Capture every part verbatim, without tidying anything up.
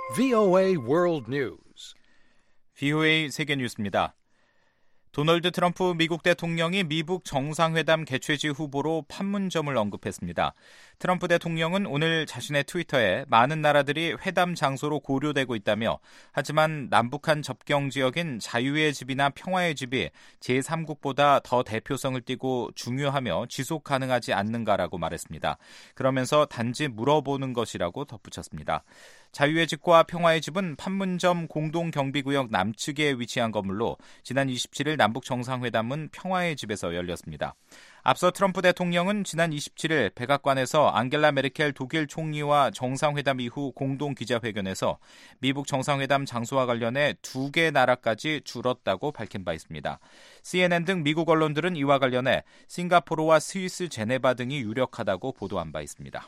브이오에이 World News. 브이오에이 세계 뉴스입니다. 도널드 트럼프 미국 대통령이 미국 정상회담 개최지 후보로 판문점을 언급했습니다. 트럼프 대통령은 오늘 자신의 트위터에 많은 나라들이 회담 장소로 고려되고 있다며 하지만 남북한 접경 지역인 자유의 집이나 평화의 집이 제삼국보다 더 대표성을 띠고 중요하며 지속 가능하지 않는가라고 말했습니다. 그러면서 단지 물어보는 것이라고 덧붙였습니다. 자유의 집과 평화의 집은 판문점 공동경비구역 남측에 위치한 건물로 지난 이십칠일 남북 정상회담은 평화의 집에서 열렸습니다. 앞서 트럼프 대통령은 지난 이십칠일 백악관에서 앙겔라 메르켈 독일 총리와 정상회담 이후 공동 기자회견에서 미국 정상회담 장소와 관련해 두 개 나라까지 줄었다고 밝힌 바 있습니다. 씨엔엔 등 미국 언론들은 이와 관련해 싱가포르와 스위스, 제네바 등이 유력하다고 보도한 바 있습니다.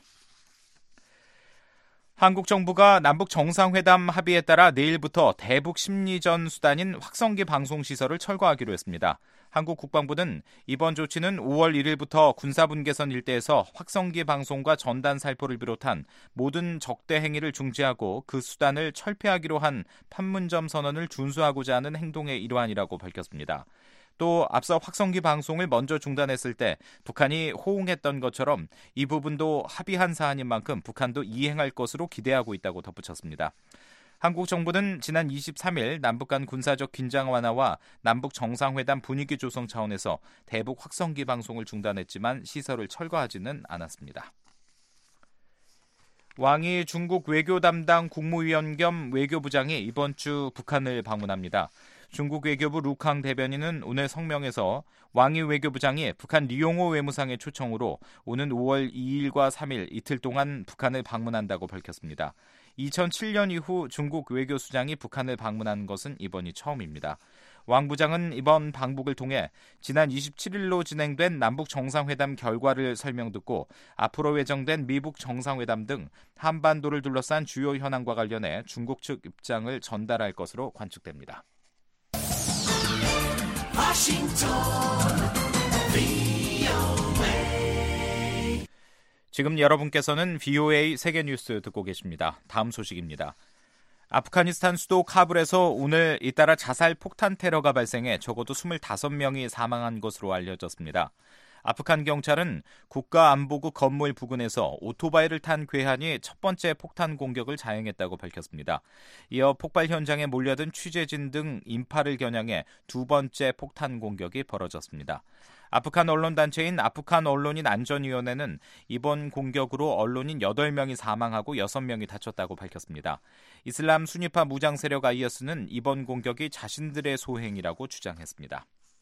한국 정부가 남북 정상회담 합의에 따라 내일부터 대북 심리전 수단인 확성기 방송시설을 철거하기로 했습니다. 한국 국방부는 이번 조치는 오월 일일부터 군사분계선 일대에서 확성기 방송과 전단 살포를 비롯한 모든 적대 행위를 중지하고 그 수단을 철폐하기로 한 판문점 선언을 준수하고자 하는 행동의 일환이라고 밝혔습니다. 또 앞서 확성기 방송을 먼저 중단했을 때 북한이 호응했던 것처럼 이 부분도 합의한 사안인 만큼 북한도 이행할 것으로 기대하고 있다고 덧붙였습니다. 한국 정부는 지난 이십삼일 남북 간 군사적 긴장 완화와 남북 정상회담 분위기 조성 차원에서 대북 확성기 방송을 중단했지만 시설을 철거하지는 않았습니다. 왕이 중국 외교 담당 국무위원 겸 외교부장이 이번 주 북한을 방문합니다. 중국 외교부 루캉 대변인은 오늘 성명에서 왕이 외교부장이 북한 리용호 외무상의 초청으로 오는 오월 이일과 삼일 이틀 동안 북한을 방문한다고 밝혔습니다. 이천칠년 이후 중국 외교수장이 북한을 방문한 것은 이번이 처음입니다. 왕 부장은 이번 방북을 통해 지난 이십칠일로 진행된 남북 정상회담 결과를 설명 듣고 앞으로 예정된 미북 정상회담 등 한반도를 둘러싼 주요 현안과 관련해 중국 측 입장을 전달할 것으로 관측됩니다. 지금 여러분께서는 브이오에이 세계뉴스 듣고 계십니다. 다음 소식입니다. 아프가니스탄 수도 카불에서 오늘 잇따라 자살 폭탄 테러가 발생해 적어도 이십오 명이 사망한 것으로 알려졌습니다. 아프간 경찰은 국가안보국 건물 부근에서 오토바이를 탄 괴한이 첫 번째 폭탄 공격을 자행했다고 밝혔습니다. 이어 폭발 현장에 몰려든 취재진 등 인파를 겨냥해 두 번째 폭탄 공격이 벌어졌습니다. 아프간 언론단체인 아프간 언론인 안전위원회는 이번 공격으로 언론인 여덟 명이 사망하고 여섯 명이 다쳤다고 밝혔습니다. 이슬람 순위파 무장 세력 아이에스는 이번 공격이 자신들의 소행이라고 주장했습니다.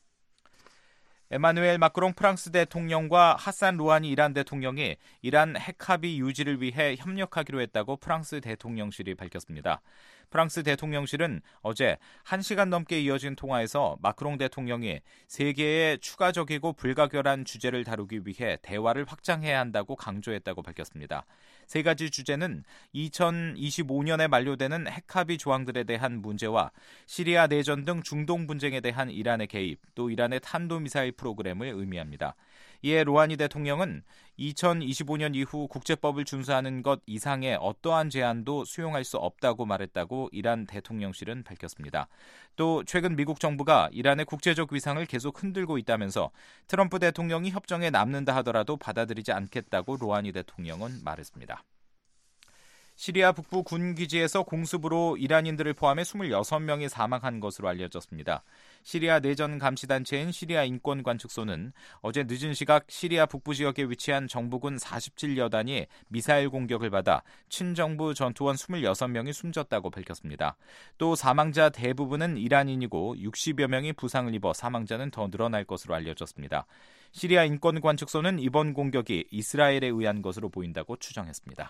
에마누엘 마크롱 프랑스 대통령과 하산 루하니 이란 대통령이 이란 핵합의 유지를 위해 협력하기로 했다고 프랑스 대통령실이 밝혔습니다. 프랑스 대통령실은 어제 한 시간 넘게 이어진 통화에서 마크롱 대통령이 세계의 추가적이고 불가결한 주제를 다루기 위해 대화를 확장해야 한다고 강조했다고 밝혔습니다. 세 가지 주제는 이천이십오년에 만료되는 핵합의 조항들에 대한 문제와 시리아 내전 등 중동 분쟁에 대한 이란의 개입, 또 이란의 탄도미사일 프로그램을 의미합니다. 이에 루하니 대통령은 이천이십오년 이후 국제법을 준수하는 것 이상의 어떠한 제안도 수용할 수 없다고 말했다고 이란 대통령실은 밝혔습니다. 또 최근 미국 정부가 이란의 국제적 위상을 계속 흔들고 있다면서 트럼프 대통령이 협정에 남는다 하더라도 받아들이지 않겠다고 루하니 대통령은 말했습니다. 시리아 북부 군 기지에서 공습으로 이란인들을 포함해 이십육 명이 사망한 것으로 알려졌습니다. 시리아 내전 감시단체인 시리아 인권관측소는 어제 늦은 시각 시리아 북부 지역에 위치한 정부군 사십칠여단이 미사일 공격을 받아 친정부 전투원 이십육 명이 숨졌다고 밝혔습니다. 또 사망자 대부분은 이란인이고 육십여 명이 부상을 입어 사망자는 더 늘어날 것으로 알려졌습니다. 시리아 인권관측소는 이번 공격이 이스라엘에 의한 것으로 보인다고 추정했습니다.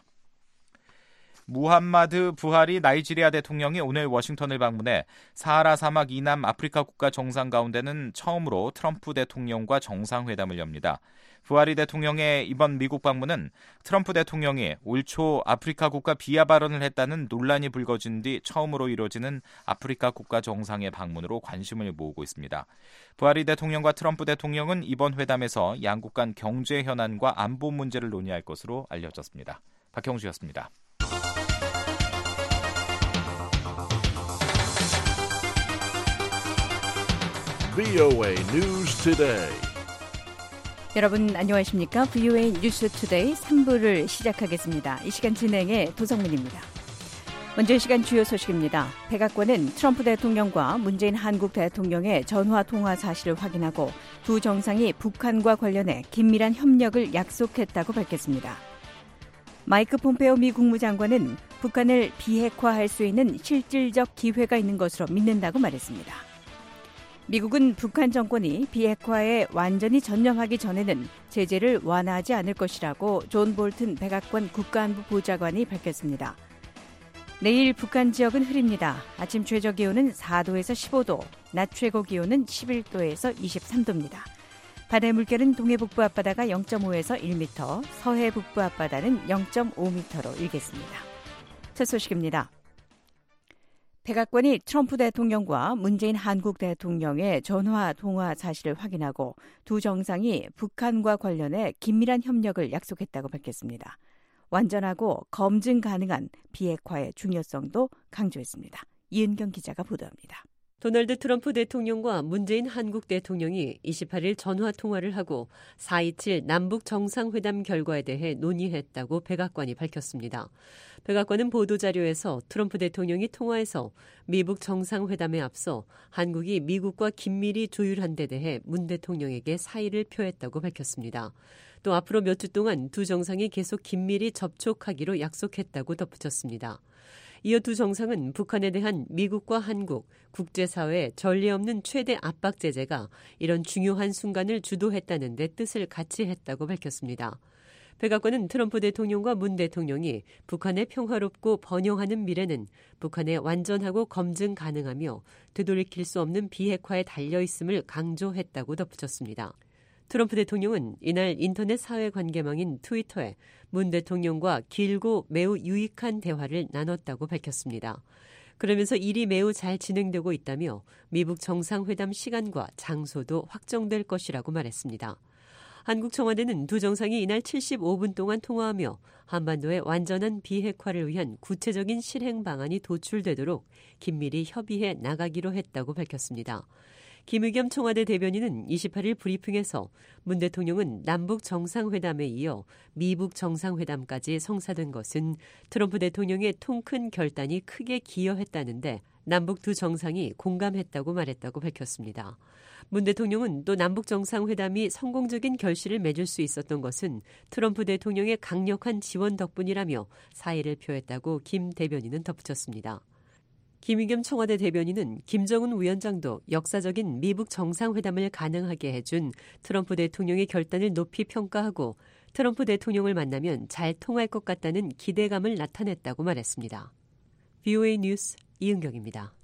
무함마드 부하리 나이지리아 대통령이 오늘 워싱턴을 방문해 사하라 사막 이남 아프리카 국가 정상 가운데는 처음으로 트럼프 대통령과 정상회담을 엽니다. 부하리 대통령의 이번 미국 방문은 트럼프 대통령이 올 초 아프리카 국가 비하 발언을 했다는 논란이 불거진 뒤 처음으로 이뤄지는 아프리카 국가 정상의 방문으로 관심을 모으고 있습니다. 부하리 대통령과 트럼프 대통령은 이번 회담에서 양국 간 경제 현안과 안보 문제를 논의할 것으로 알려졌습니다. 박형주였습니다. 브이오에이 News Today. 여러분 안녕하십니까? 브이오에이 뉴스 투데이 삼 부를 시작하겠습니다. 이 시간 진행의 도성문입니다. 먼저 이 시간 주요 소식입니다. 백악관은 트럼프 대통령과 문재인 한국 대통령의 전화 통화 사실을 확인하고 두 정상이 북한과 관련해 긴밀한 협력을 약속했다고 밝혔습니다. 마이크 폼페오 미 국무장관은 북한을 비핵화할 수 있는 실질적 기회가 있는 것으로 믿는다고 말했습니다. 미국은 북한 정권이 비핵화에 완전히 전념하기 전에는 제재를 완화하지 않을 것이라고 존 볼튼 백악관 국가안보 보좌관이 밝혔습니다. 내일 북한 지역은 흐립니다. 아침 최저 기온은 사 도에서 십오 도, 낮 최고 기온은 십일 도에서 이십삼 도입니다. 바다의 물결은 동해 북부 앞바다가 영 점 오에서 일 미터, 서해 북부 앞바다는 영 점 오 미터로 일겠습니다. 첫 소식입니다. 백악관이 트럼프 대통령과 문재인 한국 대통령의 전화 통화 사실을 확인하고 두 정상이 북한과 관련해 긴밀한 협력을 약속했다고 밝혔습니다. 완전하고 검증 가능한 비핵화의 중요성도 강조했습니다. 이은경 기자가 보도합니다. 도널드 트럼프 대통령과 문재인 한국 대통령이 이십팔 일 전화 통화를 하고 사 이칠 남북 정상회담 결과에 대해 논의했다고 백악관이 밝혔습니다. 백악관은 보도자료에서 트럼프 대통령이 통화에서 미북 정상회담에 앞서 한국이 미국과 긴밀히 조율한 데 대해 문 대통령에게 사의를 표했다고 밝혔습니다. 또 앞으로 몇 주 동안 두 정상이 계속 긴밀히 접촉하기로 약속했다고 덧붙였습니다. 이어 두 정상은 북한에 대한 미국과 한국, 국제사회의 전례 없는 최대 압박 제재가 이런 중요한 순간을 주도했다는 데 뜻을 같이 했다고 밝혔습니다. 백악관은 트럼프 대통령과 문 대통령이 북한의 평화롭고 번영하는 미래는 북한의 완전하고 검증 가능하며 되돌이킬 수 없는 비핵화에 달려있음을 강조했다고 덧붙였습니다. 트럼프 대통령은 이날 인터넷 사회관계망인 트위터에 문 대통령과 길고 매우 유익한 대화를 나눴다고 밝혔습니다. 그러면서 일이 매우 잘 진행되고 있다며 미북 정상회담 시간과 장소도 확정될 것이라고 말했습니다. 한국 청와대는 두 정상이 이날 칠십오 분 동안 통화하며 한반도의 완전한 비핵화를 위한 구체적인 실행 방안이 도출되도록 긴밀히 협의해 나가기로 했다고 밝혔습니다. 김의겸 청와대 대변인은 이십팔 일 브리핑에서 문 대통령은 남북 정상회담에 이어 미북 정상회담까지 성사된 것은 트럼프 대통령의 통큰 결단이 크게 기여했다는데 남북 두 정상이 공감했다고 말했다고 밝혔습니다. 문 대통령은 또 남북 정상회담이 성공적인 결실을 맺을 수 있었던 것은 트럼프 대통령의 강력한 지원 덕분이라며 사의를 표했다고 김 대변인은 덧붙였습니다. 김의겸 청와대 대변인은 김정은 위원장도 역사적인 미북 정상회담을 가능하게 해준 트럼프 대통령의 결단을 높이 평가하고 트럼프 대통령을 만나면 잘 통할 것 같다는 기대감을 나타냈다고 말했습니다. 브이오에이 뉴스 이은경입니다.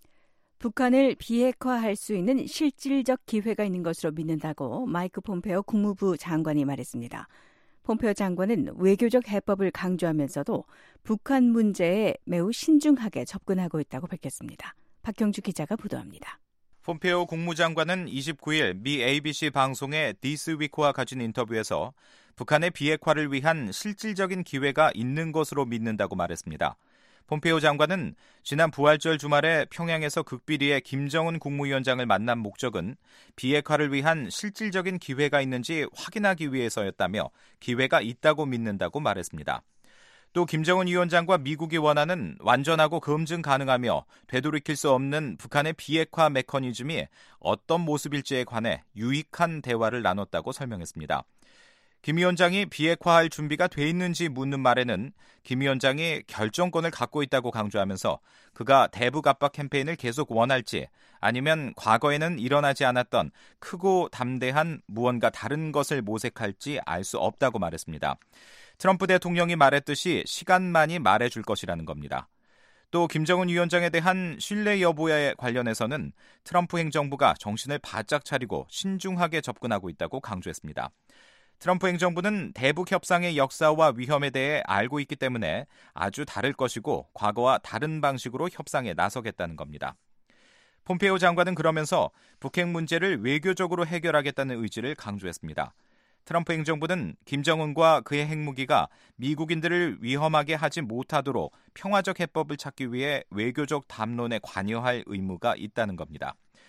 북한을 비핵화할 수 있는 실질적 기회가 있는 것으로 믿는다고 마이크 폼페오 국무부 장관이 말했습니다. 폼페오 장관은 외교적 해법을 강조하면서도 북한 문제에 매우 신중하게 접근하고 있다고 밝혔습니다. 박경주 기자가 보도합니다. 폼페오 국무장관은 이십구 일 미 에이비씨 방송의 This Week와 가진 인터뷰에서 북한의 비핵화를 위한 실질적인 기회가 있는 것으로 믿는다고 말했습니다. 폼페오 장관은 지난 부활절 주말에 평양에서 극비리의 김정은 국무위원장을 만난 목적은 비핵화를 위한 실질적인 기회가 있는지 확인하기 위해서였다며 기회가 있다고 믿는다고 말했습니다. 또 김정은 위원장과 미국이 원하는 완전하고 검증 가능하며 되돌이킬 수 없는 북한의 비핵화 메커니즘이 어떤 모습일지에 관해 유익한 대화를 나눴다고 설명했습니다. 김 위원장이 비핵화할 준비가 돼 있는지 묻는 말에는 김 위원장이 결정권을 갖고 있다고 강조하면서 그가 대북 압박 캠페인을 계속 원할지 아니면 과거에는 일어나지 않았던 크고 담대한 무언가 다른 것을 모색할지 알 수 없다고 말했습니다. 트럼프 대통령이 말했듯이 시간만이 말해줄 것이라는 겁니다. 또 김정은 위원장에 대한 신뢰 여부에 관련해서는 트럼프 행정부가 정신을 바짝 차리고 신중하게 접근하고 있다고 강조했습니다. 트럼프 행정부는 대북 협상의 역사와 위험에 대해 알고 있기 때문에 아주 다를 것이고 과거와 다른 방식으로 협상에 나서겠다는 겁니다. 폼페오 장관은 그러면서 북핵 문제를 외교적으로 해결하겠다는 의지를 강조했습니다. 트럼프 행정부는 김정은과 그의 핵무기가 미국인들을 위험하게 하지 못하도록 평화적 해법을 찾기 위해 외교적 담론에 관여할 의무가 있다는 겁니다.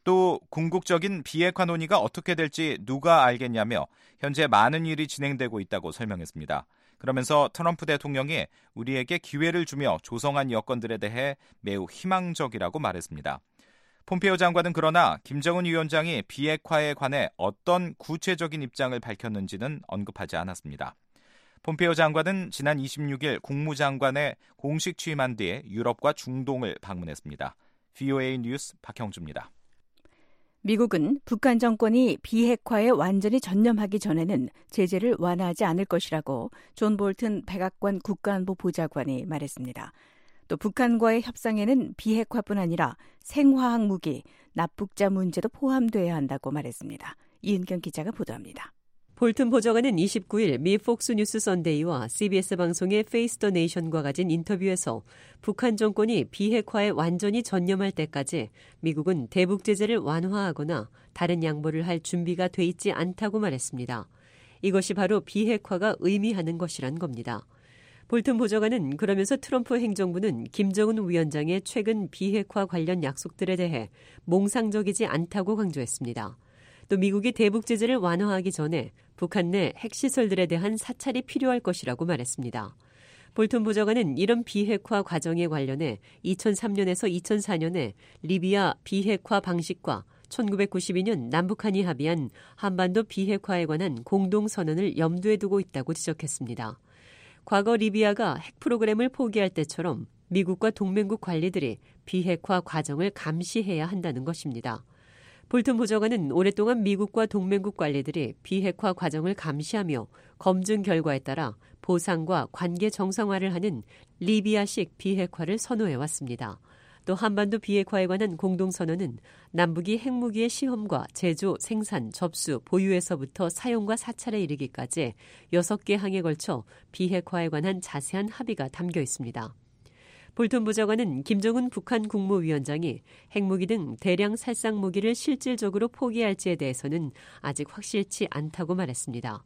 또 궁극적인 비핵화 논의가 어떻게 될지 누가 알겠냐며 현재 많은 일이 진행되고 있다고 설명했습니다. 그러면서 트럼프 대통령이 우리에게 기회를 주며 조성한 여건들에 대해 매우 희망적이라고 말했습니다. 폼페이오 장관은 그러나 김정은 위원장이 비핵화에 관해 어떤 구체적인 입장을 밝혔는지는 언급하지 않았습니다. 폼페이오 장관은 지난 이십육일 국무장관에 공식 취임한 뒤에 유럽과 중동을 방문했습니다. 브이오에이 뉴스 박형주입니다. 미국은 북한 정권이 비핵화에 완전히 전념하기 전에는 제재를 완화하지 않을 것이라고 존 볼튼 백악관 국가안보 보좌관이 말했습니다. 또 북한과의 협상에는 비핵화뿐 아니라 생화학 무기, 납북자 문제도 포함돼야 한다고 말했습니다. 이은경 기자가 보도합니다. 볼튼 보좌관은 이십구일 미 폭스뉴스 선데이와 씨비에스 방송의 페이스 더 네이션과 가진 인터뷰에서 북한 정권이 비핵화에 완전히 전념할 때까지 미국은 대북 제재를 완화하거나 다른 양보를 할 준비가 돼 있지 않다고 말했습니다. 이것이 바로 비핵화가 의미하는 것이란 겁니다. 볼튼 보좌관은 그러면서 트럼프 행정부는 김정은 위원장의 최근 비핵화 관련 약속들에 대해 몽상적이지 않다고 강조했습니다. 또 미국이 대북 제재를 완화하기 전에 북한 내 핵시설들에 대한 사찰이 필요할 것이라고 말했습니다. 볼튼 보좌관은 이런 비핵화 과정에 관련해 이천삼년에서 이천사년에 리비아 비핵화 방식과 천구백구십이년 남북한이 합의한 한반도 비핵화에 관한 공동선언을 염두에 두고 있다고 지적했습니다. 과거 리비아가 핵 프로그램을 포기할 때처럼 미국과 동맹국 관리들이 비핵화 과정을 감시해야 한다는 것입니다. 볼튼 보좌관은 오랫동안 미국과 동맹국 관리들이 비핵화 과정을 감시하며 검증 결과에 따라 보상과 관계 정상화를 하는 리비아식 비핵화를 선호해왔습니다. 또 한반도 비핵화에 관한 공동선언은 남북이 핵무기의 시험과 제조, 생산, 접수, 보유에서부터 사용과 사찰에 이르기까지 여섯 개 항에 걸쳐 비핵화에 관한 자세한 합의가 담겨 있습니다. 볼튼 보좌관은 김정은 북한 국무위원장이 핵무기 등 대량 살상 무기를 실질적으로 포기할지에 대해서는 아직 확실치 않다고 말했습니다.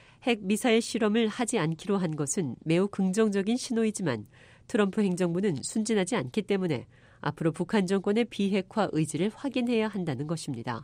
핵 미사일 실험을 하지 않기로 한 것은 매우 긍정적인 신호이지만 트럼프 행정부는 순진하지 않기 때문에 앞으로 북한 정권의 비핵화 의지를 확인해야 한다는 것입니다.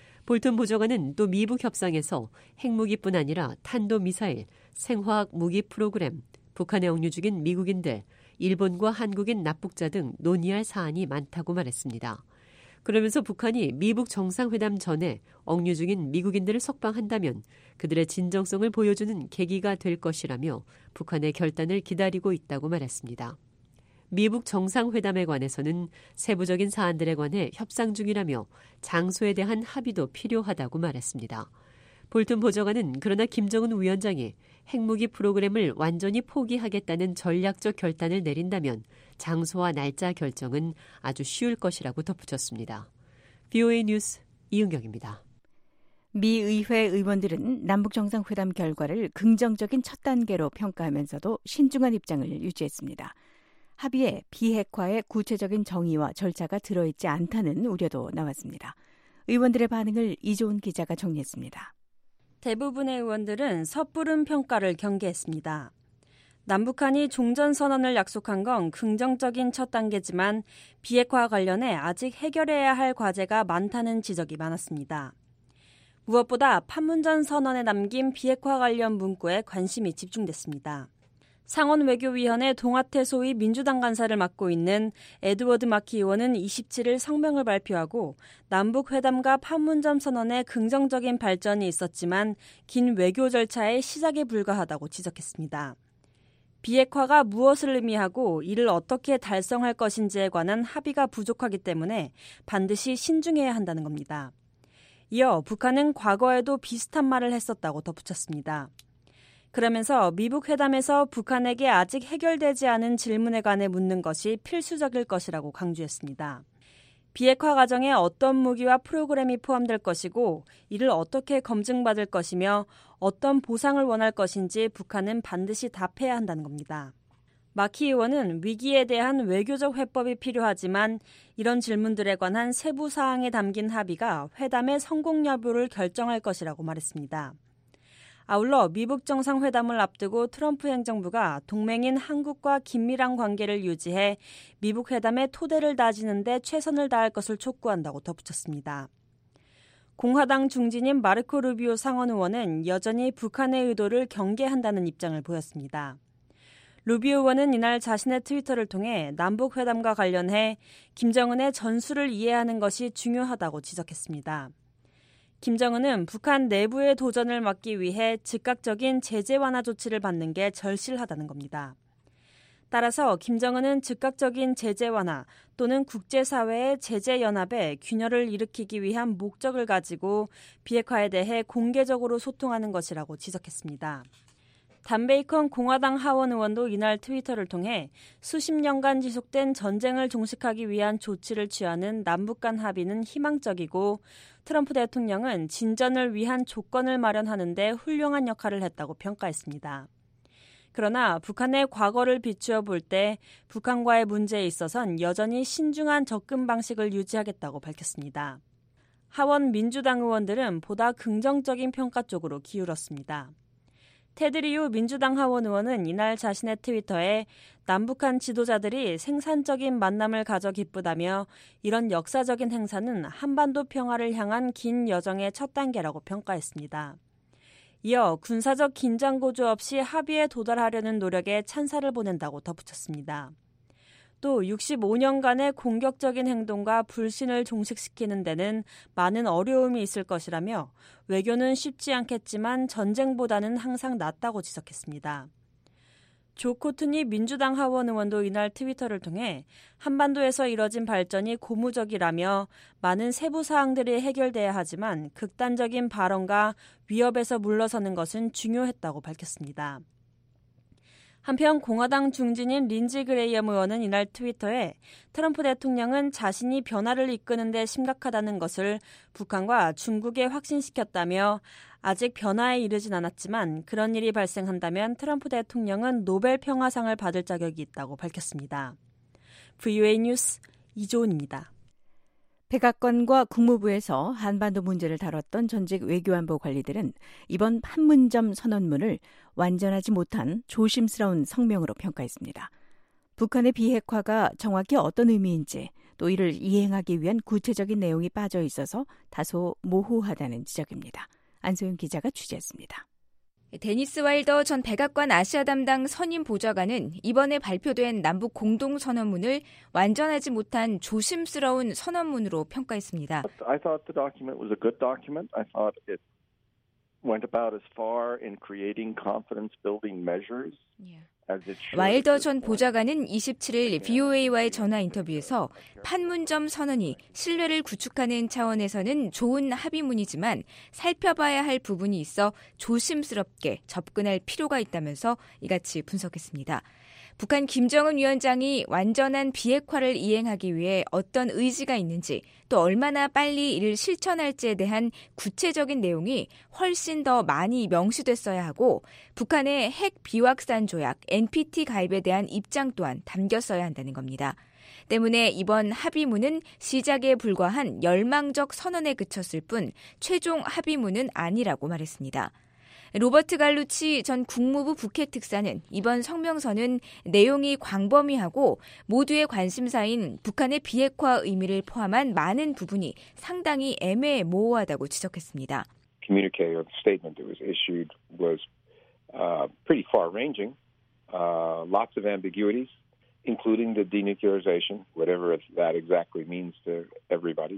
볼튼 보좌관은 또 미북 협상에서 핵무기뿐 아니라 탄도미사일, 생화학 무기 프로그램, 북한에 억류 중인 미국인들, 일본과 한국인 납북자 등 논의할 사안이 많다고 말했습니다. 그러면서 북한이 미북 정상회담 전에 억류 중인 미국인들을 석방한다면 그들의 진정성을 보여주는 계기가 될 것이라며 북한의 결단을 기다리고 있다고 말했습니다. 미북 정상회담에 관해서는 세부적인 사안들에 관해 협상 중이라며 장소에 대한 합의도 필요하다고 말했습니다. 볼튼 보좌관은 그러나 김정은 위원장이 핵무기 프로그램을 완전히 포기하겠다는 전략적 결단을 내린다면 장소와 날짜 결정은 아주 쉬울 것이라고 덧붙였습니다. 브이오에이 뉴스 이은경입니다. 미 의회 의원들은 남북정상회담 결과를 긍정적인 첫 단계로 평가하면서도 신중한 입장을 유지했습니다. 합의에 비핵화의 구체적인 정의와 절차가 들어있지 않다는 우려도 나왔습니다. 의원들의 반응을 이조은 기자가 정리했습니다. 대부분의 의원들은 섣부른 평가를 경계했습니다. 남북한이 종전선언을 약속한 건 긍정적인 첫 단계지만 비핵화 관련해 아직 해결해야 할 과제가 많다는 지적이 많았습니다. 무엇보다 판문점 선언에 남긴 비핵화 관련 문구에 관심이 집중됐습니다. 상원외교위원회 동아태 소위 민주당 간사를 맡고 있는 에드워드 마키 의원은 이십칠일 성명을 발표하고 남북회담과 판문점 선언에 긍정적인 발전이 있었지만 긴 외교 절차의 시작에 불과하다고 지적했습니다. 비핵화가 무엇을 의미하고 이를 어떻게 달성할 것인지에 관한 합의가 부족하기 때문에 반드시 신중해야 한다는 겁니다. 이어 북한은 과거에도 비슷한 말을 했었다고 덧붙였습니다. 그러면서 미북 회담에서 북한에게 아직 해결되지 않은 질문에 관해 묻는 것이 필수적일 것이라고 강조했습니다. 비핵화 과정에 어떤 무기와 프로그램이 포함될 것이고 이를 어떻게 검증받을 것이며 어떤 보상을 원할 것인지 북한은 반드시 답해야 한다는 겁니다. 마키 의원은 위기에 대한 외교적 회법이 필요하지만 이런 질문들에 관한 세부 사항에 담긴 합의가 회담의 성공 여부를 결정할 것이라고 말했습니다. 아울러 미북 정상회담을 앞두고 트럼프 행정부가 동맹인 한국과 긴밀한 관계를 유지해 미북 회담의 토대를 다지는 데 최선을 다할 것을 촉구한다고 덧붙였습니다. 공화당 중진인 마르코 루비오 상원 의원은 여전히 북한의 의도를 경계한다는 입장을 보였습니다. 루비오 의원은 이날 자신의 트위터를 통해 남북회담과 관련해 김정은의 전술을 이해하는 것이 중요하다고 지적했습니다. 김정은은 북한 내부의 도전을 막기 위해 즉각적인 제재 완화 조치를 받는 게 절실하다는 겁니다. 따라서 김정은은 즉각적인 제재 완화 또는 국제사회의 제재 연합에 균열을 일으키기 위한 목적을 가지고 비핵화에 대해 공개적으로 소통하는 것이라고 지적했습니다. 단 베이컨 공화당 하원 의원도 이날 트위터를 통해 수십 년간 지속된 전쟁을 종식하기 위한 조치를 취하는 남북 간 합의는 희망적이고 트럼프 대통령은 진전을 위한 조건을 마련하는 데 훌륭한 역할을 했다고 평가했습니다. 그러나 북한의 과거를 비추어 볼 때 북한과의 문제에 있어선 여전히 신중한 접근 방식을 유지하겠다고 밝혔습니다. 하원 민주당 의원들은 보다 긍정적인 평가 쪽으로 기울었습니다. 테드 리우 민주당 하원 의원은 이날 자신의 트위터에 남북한 지도자들이 생산적인 만남을 가져 기쁘다며 이런 역사적인 행사는 한반도 평화를 향한 긴 여정의 첫 단계라고 평가했습니다. 이어 군사적 긴장 고조 없이 합의에 도달하려는 노력에 찬사를 보낸다고 덧붙였습니다. 또 육십오 년간의 공격적인 행동과 불신을 종식시키는 데는 많은 어려움이 있을 것이라며 외교는 쉽지 않겠지만 전쟁보다는 항상 낫다고 지적했습니다. 조 코트니 민주당 하원 의원도 이날 트위터를 통해 한반도에서 이뤄진 발전이 고무적이라며 많은 세부 사항들이 해결돼야 하지만 극단적인 발언과 위협에서 물러서는 것은 중요했다고 밝혔습니다. 한편 공화당 중진인 린지 그레이엄 의원은 이날 트위터에 트럼프 대통령은 자신이 변화를 이끄는 데 심각하다는 것을 북한과 중국에 확신시켰다며 아직 변화에 이르진 않았지만 그런 일이 발생한다면 트럼프 대통령은 노벨 평화상을 받을 자격이 있다고 밝혔습니다. 브이오에이 뉴스 이조은입니다. 백악관과 국무부에서 한반도 문제를 다뤘던 전직 외교안보 관리들은 이번 판문점 선언문을 완전하지 못한 조심스러운 성명으로 평가했습니다. 북한의 비핵화가 정확히 어떤 의미인지 또 이를 이행하기 위한 구체적인 내용이 빠져 있어서 다소 모호하다는 지적입니다. 안소영 기자가 취재했습니다. 데니스 와일더 전 백악관 아시아 담당 선임 보좌관은 이번에 발표된 남북 공동선언문을 완전하지 못한 조심스러운 선언문으로 평가했습니다. I thought the document was a good document. I thought it went about as far in creating confidence-building measures. Yeah. 와일더 전 보좌관은 이십칠일 브이오에이와의 전화 인터뷰에서 판문점 선언이 신뢰를 구축하는 차원에서는 좋은 합의문이지만 살펴봐야 할 부분이 있어 조심스럽게 접근할 필요가 있다면서 이같이 분석했습니다. 북한 김정은 위원장이 완전한 비핵화를 이행하기 위해 어떤 의지가 있는지 또 얼마나 빨리 이를 실천할지에 대한 구체적인 내용이 훨씬 더 많이 명시됐어야 하고 북한의 핵 비확산 조약 엔피티 가입에 대한 입장 또한 담겼어야 한다는 겁니다. 때문에 이번 합의문은 시작에 불과한 열망적 선언에 그쳤을 뿐 최종 합의문은 아니라고 말했습니다. 로버트 갈루치 전 국무부 북핵 특사는 이번 성명서는 내용이 광범위하고 모두의 관심사인 북한의 비핵화 의미를 포함한 많은 부분이 상당히 애매모호하다고 지적했습니다. Communique or the statement that was issued was uh, pretty far-ranging, uh, lots of ambiguities, including the denuclearization, whatever that exactly means to everybody.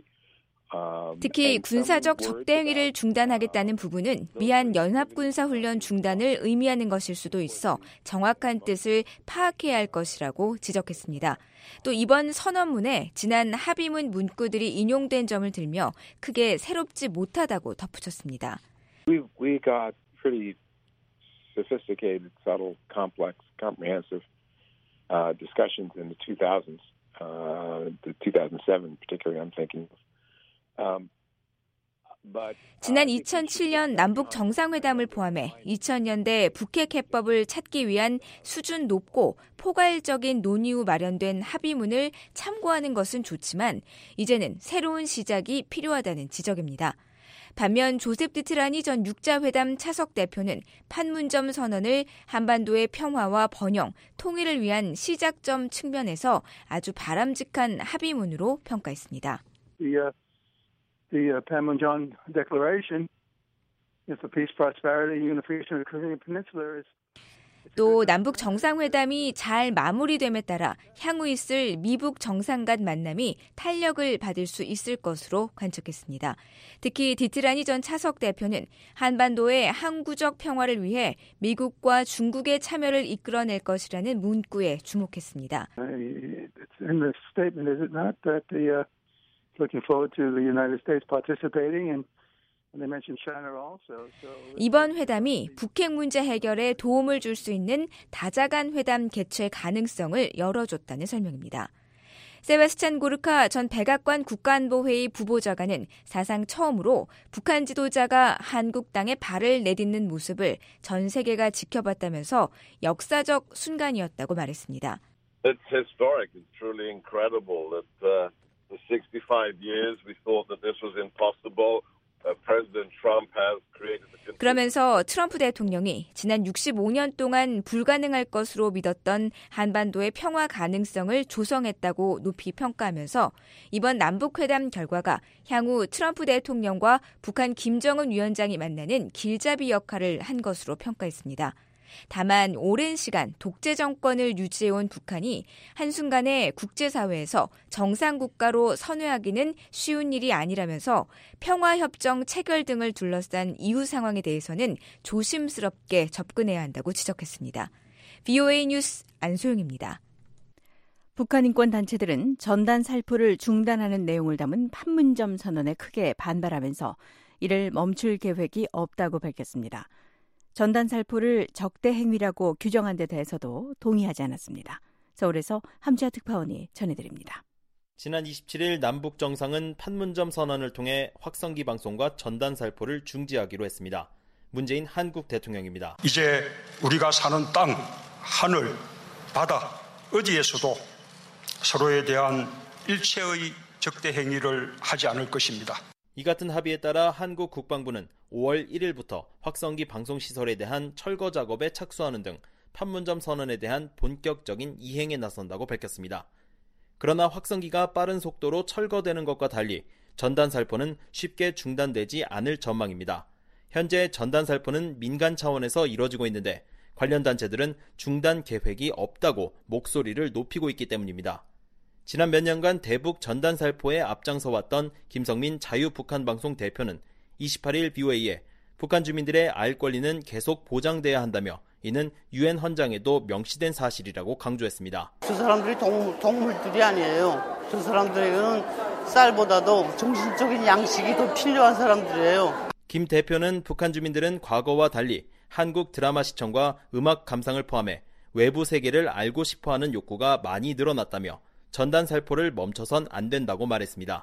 특히 군사적 적대 행위를 중단하겠다는 부분은 미한 연합군사훈련 중단을 의미하는 것일 수도 있어 정확한 뜻을 파악해야 할 것이라고 지적했습니다. 또 이번 선언문에 지난 합의문 문구들이 인용된 점을 들며 크게 새롭지 못하다고 덧붙였습니다. We, we got pretty sophisticated, subtle, complex, comprehensive uh, discussions in the two thousands, uh, the two thousand seven particularly I'm thinking of. 지난 이천칠 년 남북 정상회담을 포함해 이천 년대 북핵 해법을 찾기 위한 수준 높고 포괄적인 논의 후 마련된 합의문을 참고하는 것은 좋지만 이제는 새로운 시작이 필요하다는 지적입니다. 반면 조셉 디트라니 전 육자회담 차석 대표는 판문점 선언을 한반도의 평화와 번영, 통일을 위한 시작점 측면에서 아주 바람직한 합의문으로 평가했습니다. The, uh, the uh, Panmunjom Declaration is for peace, prosperity, unification of the Korean Peninsula. 또 남북 정상회담이 잘 마무리됨에 따라 향후 있을 미북 정상 간 만남이 탄력을 받을 수 있을 것으로 관측했습니다. 특히 디트라니 전 차석 대표는 한반도의 항구적 평화를 위해 미국과 중국의 참여를 이끌어낼 것이라는 문구에 주목했습니다. In the statement, is it not that the uh, looking forward to the United States participating and 이번 회담이 북핵 문제 해결에 도움을 줄 수 있는 다자간 회담 개최 가능성을 열어줬다는 설명입니다. 세바스찬 고르카 전 백악관 국가안보회의 부보좌관은 사상 처음으로 북한 지도자가 한국 땅에 발을 내딛는 모습을 전 세계가 지켜봤다면서 역사적 순간이었다고 말했습니다. It's historic. It's truly incredible that uh, for sixty-five years we thought that this was impossible. 그러면서 트럼프 대통령이 지난 육십오 년 동안 불가능할 것으로 믿었던 한반도의 평화 가능성을 조성했다고 높이 평가하면서 이번 남북회담 결과가 향후 트럼프 대통령과 북한 김정은 위원장이 만나는 길잡이 역할을 한 것으로 평가했습니다. 다만 오랜 시간 독재 정권을 유지해온 북한이 한순간에 국제사회에서 정상국가로 선회하기는 쉬운 일이 아니라면서 평화협정 체결 등을 둘러싼 이후 상황에 대해서는 조심스럽게 접근해야 한다고 지적했습니다. 브이오에이 뉴스 안소영입니다. 북한 인권단체들은 전단 살포를 중단하는 내용을 담은 판문점 선언에 크게 반발하면서 이를 멈출 계획이 없다고 밝혔습니다. 전단 살포를 적대 행위라고 규정한 데 대해서도 동의하지 않았습니다. 서울에서 함지아 특파원이 전해드립니다. 지난 이십칠 일 남북 정상은 판문점 선언을 통해 확성기 방송과 전단 살포를 중지하기로 했습니다. 문재인 한국 대통령입니다. 이제 우리가 사는 땅, 하늘, 바다 어디에서도 서로에 대한 일체의 적대 행위를 하지 않을 것입니다. 이 같은 합의에 따라 한국 국방부는 오월 일일부터 확성기 방송시설에 대한 철거 작업에 착수하는 등 판문점 선언에 대한 본격적인 이행에 나선다고 밝혔습니다. 그러나 확성기가 빠른 속도로 철거되는 것과 달리 전단 살포는 쉽게 중단되지 않을 전망입니다. 현재 전단 살포는 민간 차원에서 이뤄지고 있는데 관련 단체들은 중단 계획이 없다고 목소리를 높이고 있기 때문입니다. 지난 몇 년간 대북 전단 살포에 앞장서왔던 김성민 자유북한방송 대표는 이십팔 일 브이오에이에 북한 주민들의 알 권리는 계속 보장돼야 한다며 이는 유엔 헌장에도 명시된 사실이라고 강조했습니다. 저 사람들이 동, 동물들이 아니에요. 저 사람들에게는 쌀보다도 정신적인 양식이 더 필요한 사람들이에요. 김 대표는 북한 주민들은 과거와 달리 한국 드라마 시청과 음악 감상을 포함해 외부 세계를 알고 싶어하는 욕구가 많이 늘어났다며 전단 살포를 멈춰선 안 된다고 말했습니다.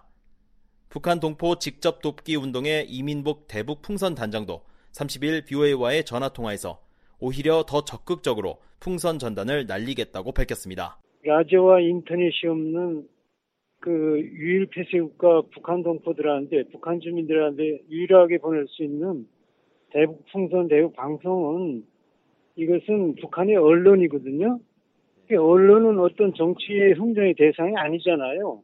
북한 동포 직접 돕기 운동의 이민복 대북 풍선 단장도 삼십 일 브이오에이와의 전화통화에서 오히려 더 적극적으로 풍선 전단을 날리겠다고 밝혔습니다. 라디오와 인터넷이 없는 그 유일 폐쇄국가 북한 동포들한테, 북한 주민들한테 유일하게 보낼 수 있는 대북 풍선, 대북 방송은 이것은 북한의 언론이거든요. 언론은 어떤 정치의 흥정의 대상이 아니잖아요.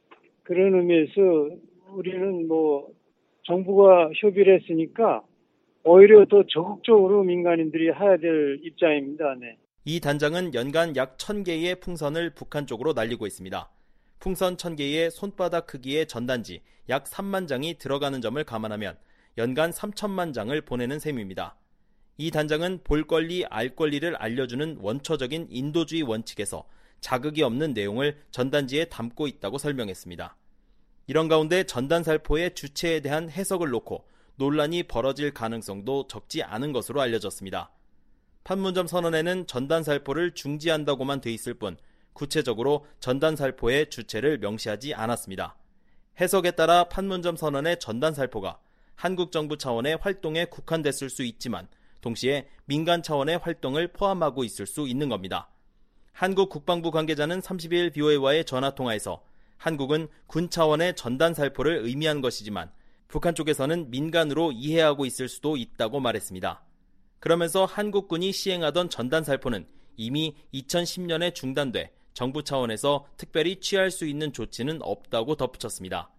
그런 의미에서 우리는 뭐 정부가 협의를 했으니까 오히려 더 적극적으로 민간인들이 해야 될 입장입니다. 네. 이 단장은 연간 약 천 개의 풍선을 북한 쪽으로 날리고 있습니다. 풍선 천 개의 손바닥 크기의 전단지 약 삼만 장이 들어가는 점을 감안하면 연간 삼천만 장을 보내는 셈입니다. 이 단장은 볼 권리, 알 권리를 알려주는 원초적인 인도주의 원칙에서 자극이 없는 내용을 전단지에 담고 있다고 설명했습니다. 이런 가운데 전단 살포의 주체에 대한 해석을 놓고 논란이 벌어질 가능성도 적지 않은 것으로 알려졌습니다. 판문점 선언에는 전단 살포를 중지한다고만 돼 있을 뿐 구체적으로 전단 살포의 주체를 명시하지 않았습니다. 해석에 따라 판문점 선언의 전단 살포가 한국 정부 차원의 활동에 국한됐을 수 있지만 동시에 민간 차원의 활동을 포함하고 있을 수 있는 겁니다. 한국 국방부 관계자는 삼십 일 브이오에이와의 전화통화에서 한국은 군 차원의 전단 살포를 의미한 것이지만 북한 쪽에서는 민간으로 이해하고 있을 수도 있다고 말했습니다. 그러면서 한국군이 시행하던 전단살포는 이미 이천십 년에 중단돼 정부 차원에서 특별히 취할 수 있는 조치는 없다고 덧붙였습니다.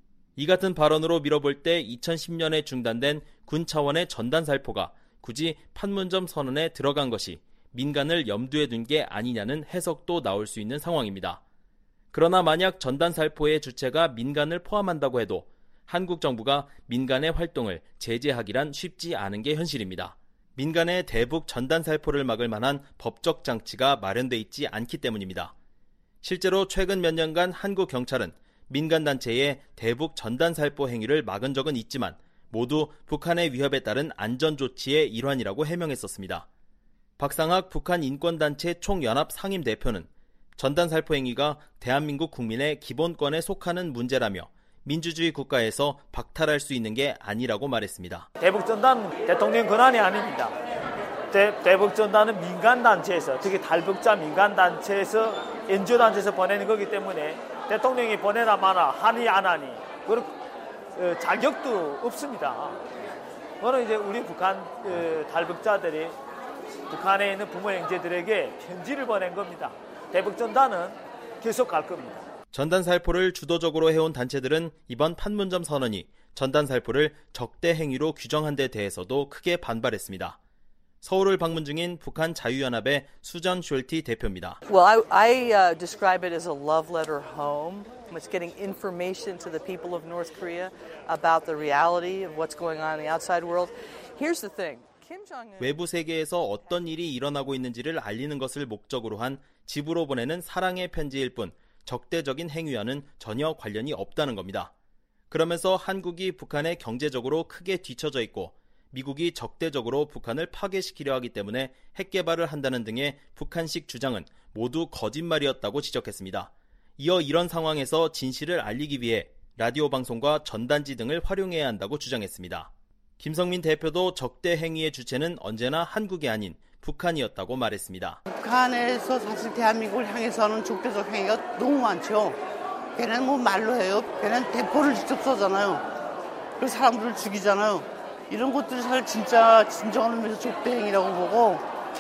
이 같은 발언으로 미뤄볼 때 이천십 년에 중단된 군 차원의 전단살포가 굳이 판문점 선언에 들어간 것이 민간을 염두에 둔 게 아니냐는 해석도 나올 수 있는 상황입니다. 그러나 만약 전단살포의 주체가 민간을 포함한다고 해도 한국 정부가 민간의 활동을 제재하기란 쉽지 않은 게 현실입니다. 민간의 대북 전단살포를 막을 만한 법적 장치가 마련돼 있지 않기 때문입니다. 실제로 최근 몇 년간 한국 경찰은 민간단체의 대북 전단살포 행위를 막은 적은 있지만 모두 북한의 위협에 따른 안전조치의 일환이라고 해명했었습니다. 박상학 북한 인권단체 총연합 상임대표는 전단살포 행위가 대한민국 국민의 기본권에 속하는 문제라며 민주주의 국가에서 박탈할 수 있는 게 아니라고 말했습니다. 대북전단은 대통령 권한이 아닙니다. 대, 대북전단은 민간단체에서, 특히 탈북자 민간단체에서, 엔지오단체에서 보내는 거기 때문에 대통령이 보내나 마나 하니 안 하니 그런 어, 자격도 없습니다. 그거는 이제 우리 북한 어, 탈북자들이 북한에 있는 부모 형제들에게 편지를 보낸 겁니다. 대북전단은 계속 갈 겁니다. 전단살포를 주도적으로 해온 단체들은 이번 판문점 선언이 전단살포를 적대 행위로 규정한 데 대해서도 크게 반발했습니다. 서울을 방문 중인 북한 자유연합의 수전 숄티 대표입니다. Well, I, I uh, describe it as a love letter home. It's getting information to the people of North Korea about the reality of what's going on in the outside world. Here's the thing. 외부 세계에서 어떤 일이 일어나고 있는지를 알리는 것을 목적으로 한 집으로 보내는 사랑의 편지일 뿐 적대적인 행위와는 전혀 관련이 없다는 겁니다. 그러면서 한국이 북한에 경제적으로 크게 뒤처져 있고 미국이 적대적으로 북한을 파괴시키려 하기 때문에 핵 개발을 한다는 등의 북한식 주장은 모두 거짓말이었다고 지적했습니다. 이어 이런 상황에서 진실을 알리기 위해 라디오 방송과 전단지 등을 활용해야 한다고 주장했습니다. 김성민 대표도 적대 행위의 주체는 언제나 한국이 아닌 북한이었다고 말했습니다. 북한에서 사실 대한민국을 향해서 하는 적대적 행위가 너무 많죠. 걔는 뭐 말로 해요. 걔는 대포를 직접 쏘잖아요. 그래서 사람들을 죽이잖아요. 이런 것들이 사실 진짜 진정한 의미에서 적대 행위라고 보고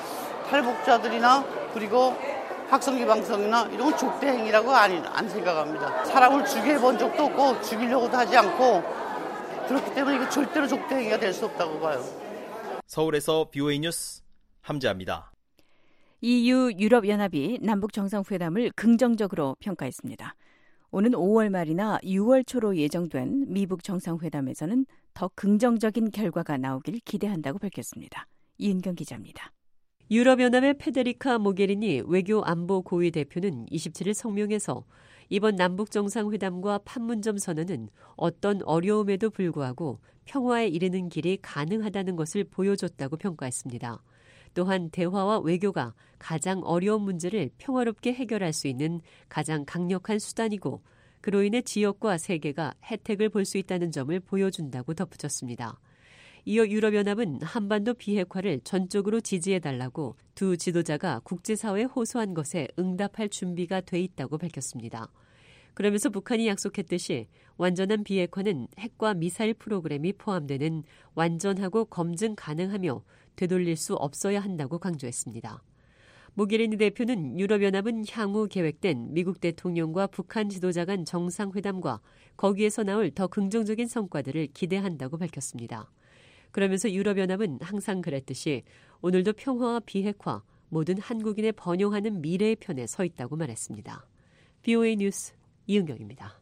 탈북자들이나 그리고 학성기방성이나 이런 건 적대 행위라고 아니, 안 생각합니다. 사람을 죽여본 적도 없고 죽이려고도 하지 않고 그렇기 때문에 이게 절대로 적대 행위가 될 수 없다고 봐요. 서울에서 비오에이 뉴스 함재합니다. 이유 유럽연합이 남북 정상회담을 긍정적으로 평가했습니다. 오는 오월 말이나 유월 초로 예정된 미북 정상회담에서는 더 긍정적인 결과가 나오길 기대한다고 밝혔습니다. 이은경 기자입니다. 유럽연합의 페데리카 모게리니 외교안보 고위 대표는 이십칠 일 성명에서 이번 남북 정상회담과 판문점 선언은 어떤 어려움에도 불구하고 평화에 이르는 길이 가능하다는 것을 보여줬다고 평가했습니다. 또한 대화와 외교가 가장 어려운 문제를 평화롭게 해결할 수 있는 가장 강력한 수단이고 그로 인해 지역과 세계가 혜택을 볼 수 있다는 점을 보여준다고 덧붙였습니다. 이어 유럽연합은 한반도 비핵화를 전적으로 지지해달라고 두 지도자가 국제사회에 호소한 것에 응답할 준비가 돼 있다고 밝혔습니다. 그러면서 북한이 약속했듯이 완전한 비핵화는 핵과 미사일 프로그램이 포함되는 완전하고 검증 가능하며 되돌릴 수 없어야 한다고 강조했습니다. 모게리니 대표는 유럽연합은 향후 계획된 미국 대통령과 북한 지도자 간 정상회담과 거기에서 나올 더 긍정적인 성과들을 기대한다고 밝혔습니다. 그러면서 유럽연합은 항상 그랬듯이 오늘도 평화와 비핵화, 모든 한국인의 번영하는 미래의 편에 서 있다고 말했습니다. 비오에이 뉴스 이은경입니다.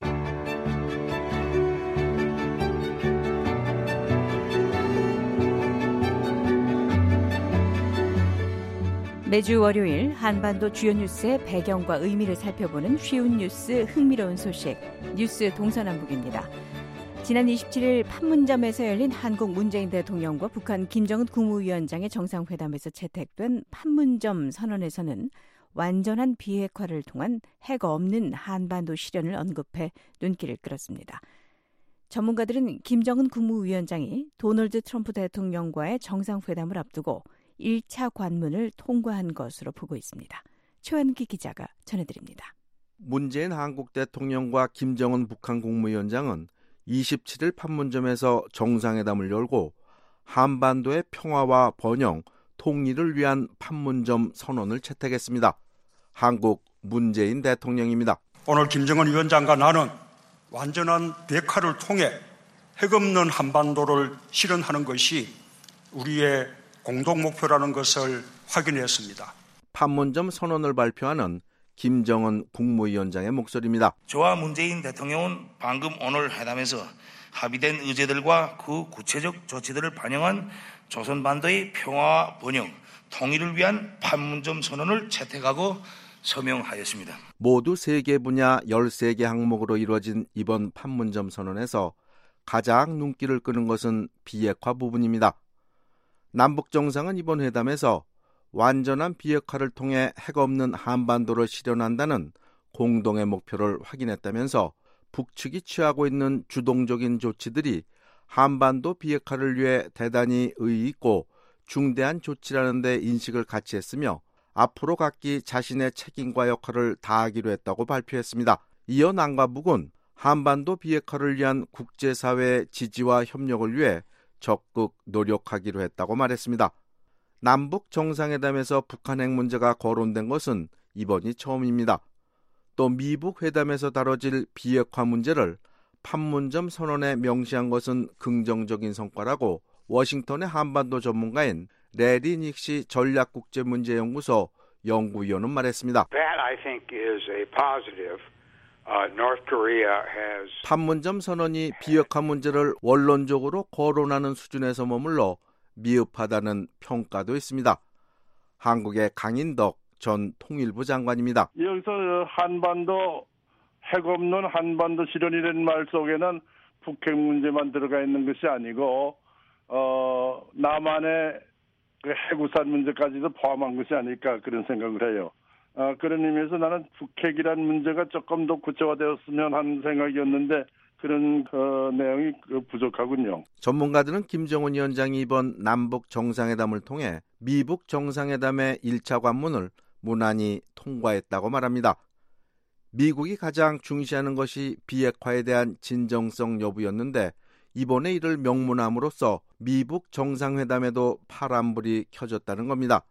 매주 월요일 한반도 주요 뉴스의 배경과 의미를 살펴보는 쉬운 뉴스, 흥미로운 소식, 뉴스 동서남북입니다. 지난 이십칠 일 판문점에서 열린 한국 문재인 대통령과 북한 김정은 국무위원장의 정상회담에서 채택된 판문점 선언에서는 완전한 비핵화를 통한 핵 없는 한반도 실현을 언급해 눈길을 끌었습니다. 전문가들은 김정은 국무위원장이 도널드 트럼프 대통령과의 정상회담을 앞두고 일 차 관문을 통과한 것으로 보고 있습니다. 최원기 기자가 전해드립니다. 문재인 한국 대통령과 김정은 북한 국무위원장은 이십칠 일 판문점에서 정상회담을 열고 한반도의 평화와 번영, 통일을 위한 판문점 선언을 채택했습니다. 한국 문재인 대통령입니다. 오늘 김정은 위원장과 나는 완전한 비핵화를 통해 핵없는 한반도를 실현하는 것이 우리의 공동 목표라는 것을 확인했습니다. 판문점 선언을 발표하는 김정은 국무위원장의 목소리입니다. 저와 문재인 대통령은 방금 오늘 회담에서 합의된 의제들과 그 구체적 조치들을 반영한 조선반도의 평화와 번영, 통일을 위한 판문점 선언을 채택하고 서명하였습니다. 모두 세 개 분야 열세 개 항목으로 이루어진 이번 판문점 선언에서 가장 눈길을 끄는 것은 비핵화 부분입니다. 남북 정상은 이번 회담에서 완전한 비핵화를 통해 핵 없는 한반도를 실현한다는 공동의 목표를 확인했다면서 북측이 취하고 있는 주동적인 조치들이 한반도 비핵화를 위해 대단히 의의 있고 중대한 조치라는 데 인식을 같이 했으며 앞으로 각기 자신의 책임과 역할을 다하기로 했다고 발표했습니다. 이어 남과 북은 한반도 비핵화를 위한 국제사회의 지지와 협력을 위해 적극 노력하기로 했다고 말했습니다. 남북 정상회담에서 북한 핵 문제가 거론된 것은 이번이 처음입니다. 또 미북 회담에서 다뤄질 비핵화 문제를 판문점 선언에 명시한 것은 긍정적인 성과라고 워싱턴의 한반도 전문가인 레리 닉시 전략국제문제연구소 연구위원은 말했습니다. That, I think, is a positive. Uh, North Korea has... 판문점 선언이 비핵화 문제를 원론적으로 거론하는 수준에서 머물러 미흡하다는 평가도 있습니다. 한국의 강인덕 전 통일부 장관입니다. 여기서 한반도 핵 없는 한반도 실현이라는 말 속에는 북핵 문제만 들어가 있는 것이 아니고 어, 남한의 그 핵우산 문제까지도 포함한 것이 아닐까 그런 생각을 해요. 어, 그런 의미에서 나는 북핵이라는 문제가 조금 더 구체화되었으면 하는 생각이었는데 그런 어, 내용이 부족하군요. 전문가들은 김정은 위원장이 이번 남북 정상회담을 통해 미북 정상회담의 일 차 관문을 무난히 통과했다고 말합니다. 미국이 가장 중시하는 것이 비핵화에 대한 진정성 여부였는데 이번에 이를 명문함으로써 미북 정상회담에도 파란불이 켜졌다는 겁니다.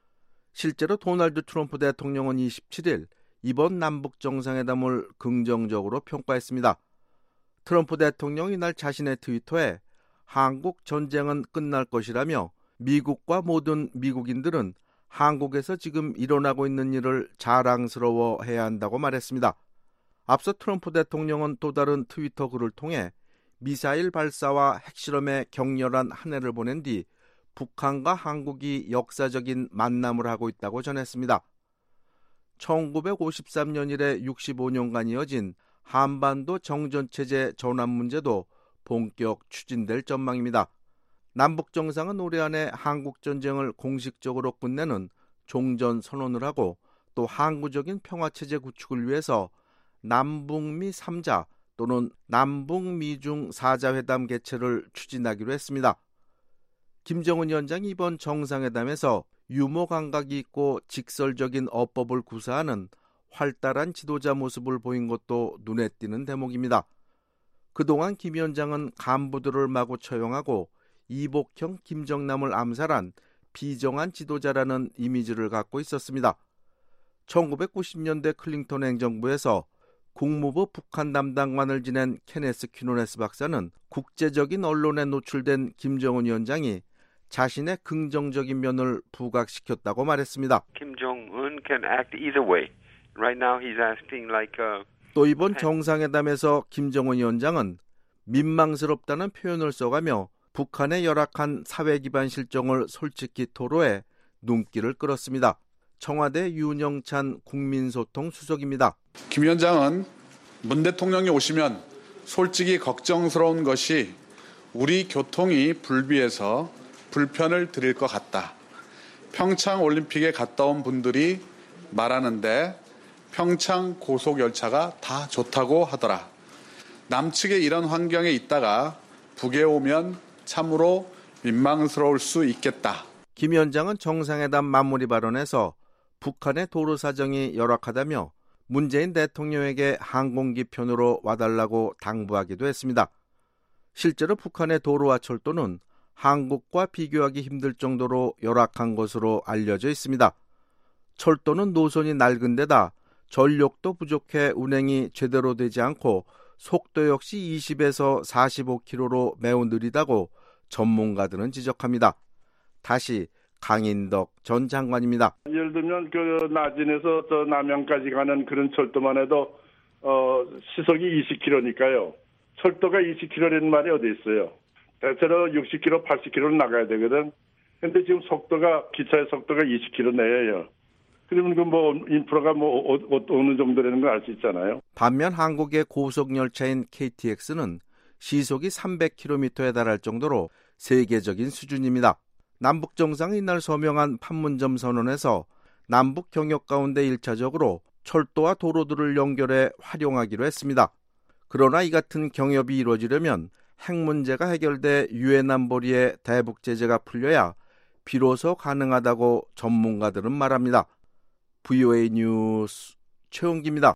실제로 도널드 트럼프 대통령은 이십칠 일 이번 남북 정상회담을 긍정적으로 평가했습니다. 트럼프 대통령이 이날 자신의 트위터에 한국 전쟁은 끝날 것이라며 미국과 모든 미국인들은 한국에서 지금 일어나고 있는 일을 자랑스러워해야 한다고 말했습니다. 앞서 트럼프 대통령은 또 다른 트위터 글을 통해 미사일 발사와 핵실험에 격렬한 한 해를 보낸 뒤 북한과 한국이 역사적인 만남을 하고 있다고 전했습니다. 천구백오십삼 년 이래 육십오 년간 이어진 한반도 정전체제 전환 문제도 본격 추진될 전망입니다. 남북 정상은 올해 안에 한국 전쟁을 공식적으로 끝내는 종전 선언을 하고 또 항구적인 평화체제 구축을 위해서 남북미 삼 자 또는 남북미중 사 자 회담 개최를 추진하기로 했습니다. 김정은 위원장이 이번 정상회담에서 유머 감각이 있고 직설적인 어법을 구사하는 활달한 지도자 모습을 보인 것도 눈에 띄는 대목입니다. 그동안 김 위원장은 간부들을 마구 처형하고 이복형 김정남을 암살한 비정한 지도자라는 이미지를 갖고 있었습니다. 천구백구십 년대 클린턴 행정부에서 국무부 북한 담당관을 지낸 케네스 퀴노네스 박사는 국제적인 언론에 노출된 김정은 위원장이 자신의 긍정적인 면을 부각시켰다고 말했습니다. 김정은 can act either way. Right now he's acting like a... 또 이번 정상회담에서 김정은 위원장은 민망스럽다는 표현을 써가며 북한의 열악한 사회 기반 실정을 솔직히 토로해 눈길을 끌었습니다. 청와대 윤영찬 국민소통 수석입니다. 김 위원장은 문 대통령이 오시면 솔직히 걱정스러운 것이 우리 교통이 불비해서 불편을 드릴 것 같다. 평창 올림픽에 갔다 온 분들이 말하는데 평창 고속열차가 다 좋다고 하더라. 남측에 이런 환경에 있다가 북에 오면 참으로 민망스러울 수 있겠다. 김 위원장은 정상회담 마무리 발언에서 북한의 도로 사정이 열악하다며 문재인 대통령에게 항공기 편으로 와달라고 당부하기도 했습니다. 실제로 북한의 도로와 철도는 한국과 비교하기 힘들 정도로 열악한 것으로 알려져 있습니다. 철도는 노선이 낡은 데다 전력도 부족해 운행이 제대로 되지 않고 속도 역시 이십에서 사십오 킬로미터로 매우 느리다고 전문가들은 지적합니다. 다시 강인덕 전 장관입니다. 예를 들면 그 나진에서 저 남양까지 가는 그런 철도만 해도 어, 시속이 이십 킬로미터니까요. 철도가 이십 킬로미터라는 말이 어디 있어요? 대체로 육십 킬로미터, 팔십 킬로미터는 나가야 되거든. 근데 지금 속도가 기차의 속도가 이십 킬로미터 내예요. 그러면 그 뭐 인프라가 뭐 어, 어, 어느 정도 되는 걸 알 수 있잖아요. 반면 한국의 고속 열차인 케이티엑스는 시속이 삼백 킬로미터에 달할 정도로 세계적인 수준입니다. 남북 정상이 이날 서명한 판문점 선언에서 남북 경협 가운데 일차적으로 철도와 도로들을 연결해 활용하기로 했습니다. 그러나 이 같은 경협이 이루어지려면 핵 문제가 해결돼 유엔 안보리의 대북 제재가 풀려야 비로소 가능하다고 전문가들은 말합니다. 브이오에이 뉴스 최홍기입니다.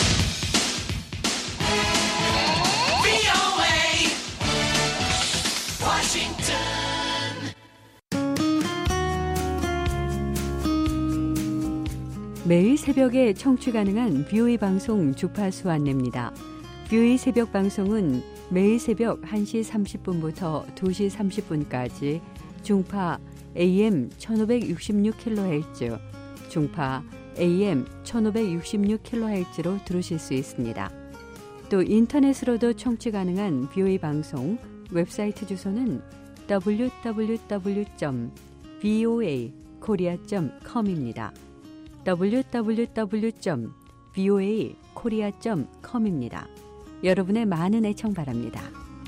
매일 새벽에 청취 가능한 브이오에이 방송 주파수 안내입니다. 브이오에이 새벽 방송은 매일 새벽 한 시 삼십 분부터 두 시 삼십 분까지 중파 에이엠 천오백육십육 킬로헤르츠, 중파 에이엠 천오백육십육 킬로헤르츠로 들으실 수 있습니다. 또 인터넷으로도 청취 가능한 브이오에이 방송 웹사이트 주소는 더블유 더블유 더블유 점 브이오에이 코리아 점 컴입니다. 더블유 더블유 더블유 점 브이오에이 코리아 점 컴입니다. 여러분의 많은 애청 바랍니다.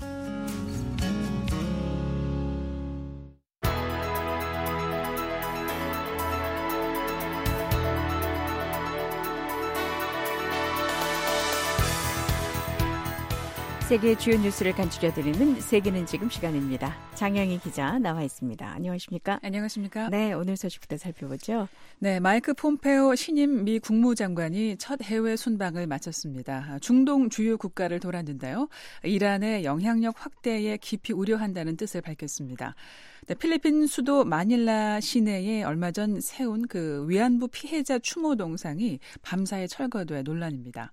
세계 주요 뉴스를 간추려드리는 세계는 지금 시간입니다. 장영희 기자 나와 있습니다. 안녕하십니까? 안녕하십니까? 네, 오늘 소식부터 살펴보죠. 네, 마이크 폼페오 신임 미 국무장관이 첫 해외 순방을 마쳤습니다. 중동 주요 국가를 돌았는데요. 이란의 영향력 확대에 깊이 우려한다는 뜻을 밝혔습니다. 네, 필리핀 수도 마닐라 시내에 얼마 전 세운 그 위안부 피해자 추모 동상이 밤사이 철거돼 논란입니다.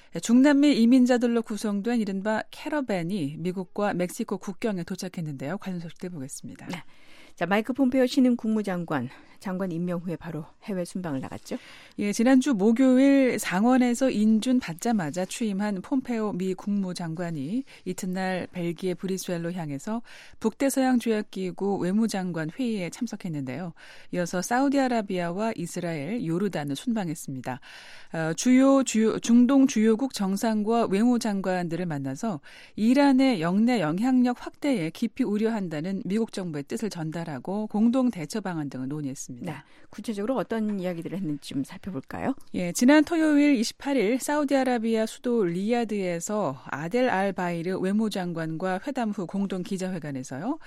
중남미 이민자들로 구성된 이른바 캐러밴이 미국과 멕시코 국경에 도착했는데요. 관련 소식들 보겠습니다. 네. 자, 마이크 폼페오 신임 국무장관, 장관 임명 후에 바로 해외 순방을 나갔죠? 예, 지난주 목요일 상원에서 인준 받자마자 취임한 폼페오 미 국무장관이 이튿날 벨기에 브뤼셀로 향해서 북대서양 조약기구 외무장관 회의에 참석했는데요. 이어서 사우디아라비아와 이스라엘, 요르단을 순방했습니다. 어, 주요, 주요 중동 주요국 정상과 외무장관들을 만나서 이란의 영내 영향력 확대에 깊이 우려한다는 미국 정부의 뜻을 전달하고 공동 대처 방안 등을 논의했습니다. 네, 구체적으로 어떤 이야기들을 했는지 좀 살펴볼까요? 예, 지난 토요일 이십팔 일 사우디아라비아 수도 리야드에서 아델 알 바이르 외무장관과 회담 후 공동 기자회견에서요.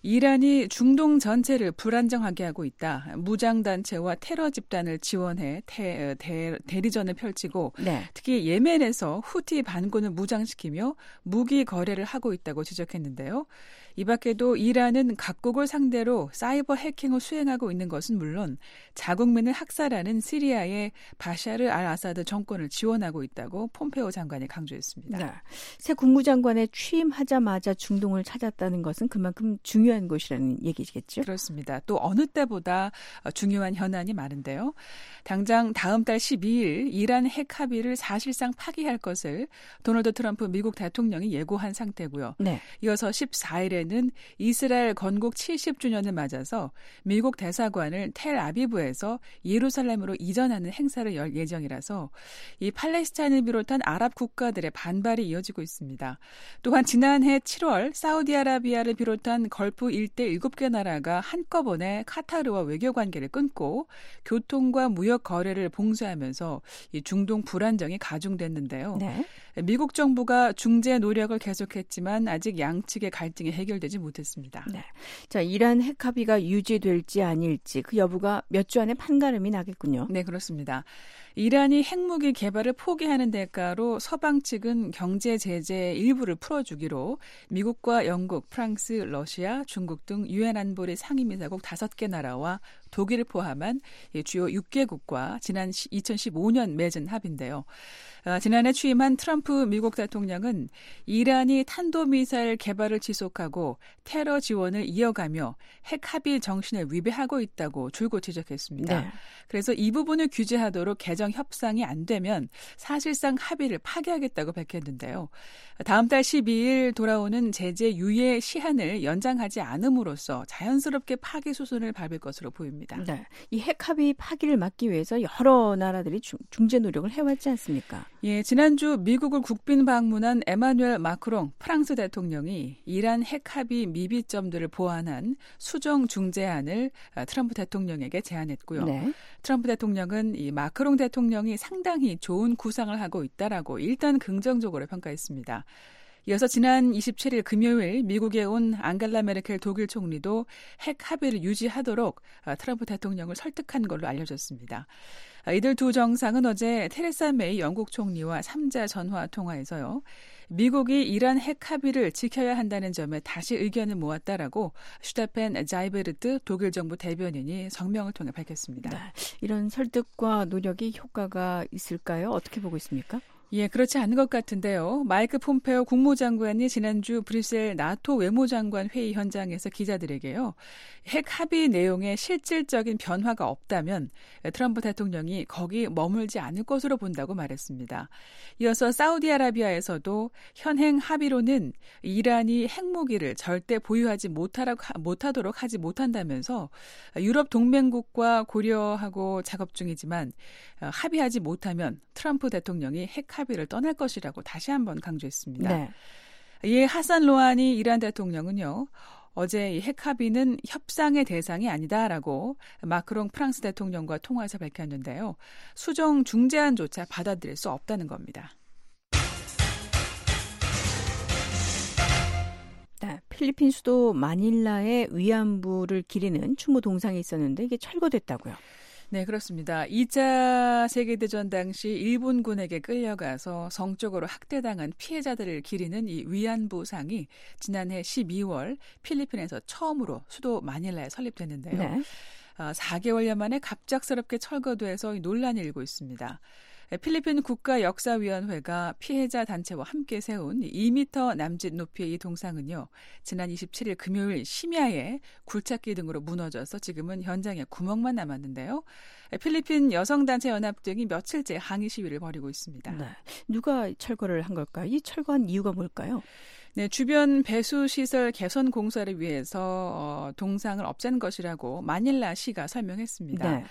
이란이 중동 전체를 불안정하게 하고 있다. 무장단체와 테러 집단을 지원해 대, 대, 대리전을 펼치고 네. 특히 예멘에서 후티 반군을 무장시키며 무기 거래를 하고 있다고 지적했는데요. 이 밖에도 이란은 각국을 상대로 사이버 해킹을 수행하고 있는 것은 물론 자국민을 학살하는 시리아의 바샤르 알 아사드 정권을 지원하고 있다고 폼페오 장관이 강조했습니다. 네. 새 국무장관에 취임하자마자 중동을 찾았다는 것은 그만큼 중요한 곳이라는 얘기겠죠? 그렇습니다. 또 어느 때보다 중요한 현안이 많은데요. 당장 다음 달 십이 일 이란 핵 합의를 사실상 파기할 것을 도널드 트럼프 미국 대통령이 예고한 상태고요. 네. 이어서 십사 일에 는 이스라엘 건국 칠십 주년을 맞아서 미국 대사관을 텔아비브에서 예루살렘으로 이전하는 행사를 열 예정이라서 이 팔레스타인을 비롯한 아랍 국가들의 반발이 이어지고 있습니다. 또한 지난해 칠월 사우디아라비아를 비롯한 걸프 일대 일곱 개 나라가 한꺼번에 카타르와 외교 관계를 끊고 교통과 무역 거래를 봉쇄하면서 이 중동 불안정이 가중됐는데요. 네. 미국 정부가 중재 노력을 계속했지만 아직 양측의 갈등이 해결되지 못했습니다. 네. 자, 이란 핵 합의가 유지될지 아닐지 그 여부가 몇 주 안에 판가름이 나겠군요. 네, 그렇습니다. 이란이 핵무기 개발을 포기하는 대가로 서방 측은 경제 제재 일부를 풀어주기로 미국과 영국, 프랑스, 러시아, 중국 등 유엔 안보리 상임이사국 다섯 개 나라와 독일을 포함한 주요 육 개국과 지난 이천십오 년 맺은 합의인데요. 지난해 취임한 트럼프 미국 대통령은 이란이 탄도미사일 개발을 지속하고 테러 지원을 이어가며 핵 합의 정신을 위배하고 있다고 줄곧 지적했습니다. 네. 그래서 이 부분을 규제하도록 개정 협상이 안 되면 사실상 합의를 파기하겠다고 밝혔는데요. 다음 달 십이 일 돌아오는 제재 유예 시한을 연장하지 않음으로써 자연스럽게 파기 수순을 밟을 것으로 보입니다. 네. 이 핵 합의 파기를 막기 위해서 여러 나라들이 중, 중재 노력을 해왔지 않습니까? 예, 지난주 미국을 국빈 방문한 에마누엘 마크롱 프랑스 대통령이 이란 핵 합의 미비점들을 보완한 수정 중재안을 트럼프 대통령에게 제안했고요. 네. 트럼프 대통령은 이 마크롱 대통령이 상당히 좋은 구상을 하고 있다라고 일단 긍정적으로 평가했습니다. 이어서 지난 이십칠 일 금요일 미국에 온 앙겔라 메르켈 독일 총리도 핵 합의를 유지하도록 트럼프 대통령을 설득한 걸로 알려졌습니다. 이들 두 정상은 어제 테레사 메이 영국 총리와 삼자 전화 통화에서요. 미국이 이란 핵 합의를 지켜야 한다는 점에 다시 의견을 모았다라고 슈테펜 자이베르트 독일 정부 대변인이 성명을 통해 밝혔습니다. 네, 이런 설득과 노력이 효과가 있을까요? 어떻게 보고 있습니까? 예, 그렇지 않은 것 같은데요. 마이크 폼페오 국무장관이 지난주 브뤼셀 나토 외무장관 회의 현장에서 기자들에게요. 핵 합의 내용에 실질적인 변화가 없다면 트럼프 대통령이 거기 머물지 않을 것으로 본다고 말했습니다. 이어서 사우디아라비아에서도 현행 합의로는 이란이 핵무기를 절대 보유하지 못하라고, 못하도록 하지 못한다면서 유럽 동맹국과 고려하고 작업 중이지만 합의하지 못하면 트럼프 대통령이 핵 합의를 떠날 것이라고 다시 한번 강조했습니다. 네. 이에 하산 로하니 이란 대통령은요. 어제 이 핵 합의는 협상의 대상이 아니다라고 마크롱 프랑스 대통령과 통화에서 밝혔는데요. 수정 중재안조차 받아들일 수 없다는 겁니다. 네, 필리핀 수도 마닐라의 위안부를 기리는 추모 동상이 있었는데 이게 철거됐다고요. 네, 그렇습니다. 이 차 세계대전 당시 일본군에게 끌려가서 성적으로 학대당한 피해자들을 기리는 이 위안부상이 지난해 십이 월 필리핀에서 처음으로 수도 마닐라에 설립됐는데요. 네. 사 개월여 만에 갑작스럽게 철거돼서 논란이 일고 있습니다. 필리핀 국가역사위원회가 피해자 단체와 함께 세운 이 미터 남짓 높이의 이 동상은요. 지난 이십칠 일 금요일 심야에 굴착기 등으로 무너져서 지금은 현장에 구멍만 남았는데요. 필리핀 여성단체 연합 등이 며칠째 항의 시위를 벌이고 있습니다. 네. 누가 철거를 한 걸까요? 이 철거한 이유가 뭘까요? 네, 주변 배수시설 개선 공사를 위해서 어, 동상을 없앤 것이라고 마닐라시가 설명했습니다. 네.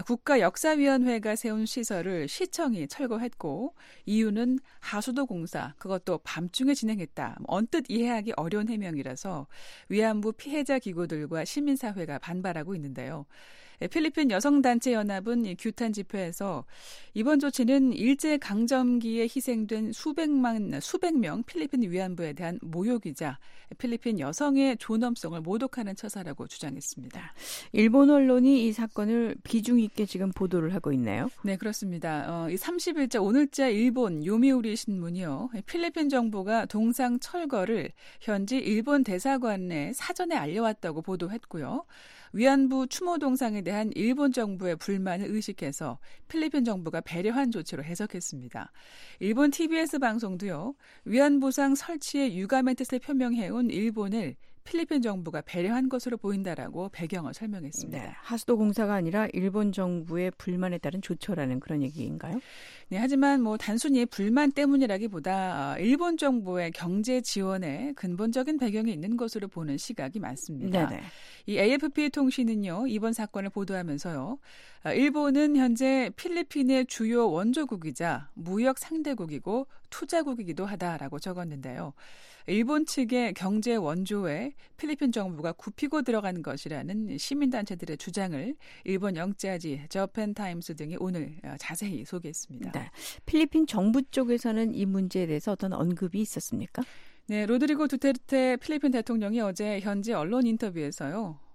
국가역사위원회가 세운 시설을 시청이 철거했고 이유는 하수도 공사, 그것도 밤중에 진행했다. 언뜻 이해하기 어려운 해명이라서 위안부 피해자 기구들과 시민사회가 반발하고 있는데요. 필리핀 여성단체 연합은 규탄 집회에서 이번 조치는 일제강점기에 희생된 수백만, 수백 명 필리핀 위안부에 대한 모욕이자 필리핀 여성의 존엄성을 모독하는 처사라고 주장했습니다. 일본 언론이 이 사건을 비중 있게 지금 보도를 하고 있네요. 네, 그렇습니다. 어, 이 삼십 일자 오늘자 일본 요미우리 신문이요. 필리핀 정부가 동상 철거를 현지 일본 대사관에 사전에 알려왔다고 보도했고요. 위안부 추모 동상에 대한 일본 정부의 불만을 의식해서 필리핀 정부가 배려한 조치로 해석했습니다. 일본 티비에스 방송도요. 위안부상 설치에 유감의 뜻을 표명해온 일본을 필리핀 정부가 배려한 것으로 보인다라고 배경을 설명했습니다. 네, 하수도 공사가 아니라 일본 정부의 불만에 따른 조처라는 그런 얘기인가요? 네, 하지만 뭐 단순히 불만 때문이라기보다 일본 정부의 경제 지원에 근본적인 배경이 있는 것으로 보는 시각이 많습니다. 네네. 이 에이에프피 통신은요, 이번 사건을 보도하면서요, 일본은 현재 필리핀의 주요 원조국이자 무역 상대국이고 투자국이기도 하다라고 적었는데요. 일본 측의 경제 원조에 필리핀 정부가 굽히고 들어간 것이라는 시민단체들의 주장을 일본 영자지 저펜타임스 등이 오늘 자세히 소개했습니다. 네. 필리핀 정부 쪽에서는 이 문제에 대해서 어떤 언급이 있었습니까? 네, 로드리고 두테르테 필리핀 대통령이 어제 현지 언론 인터뷰에서요.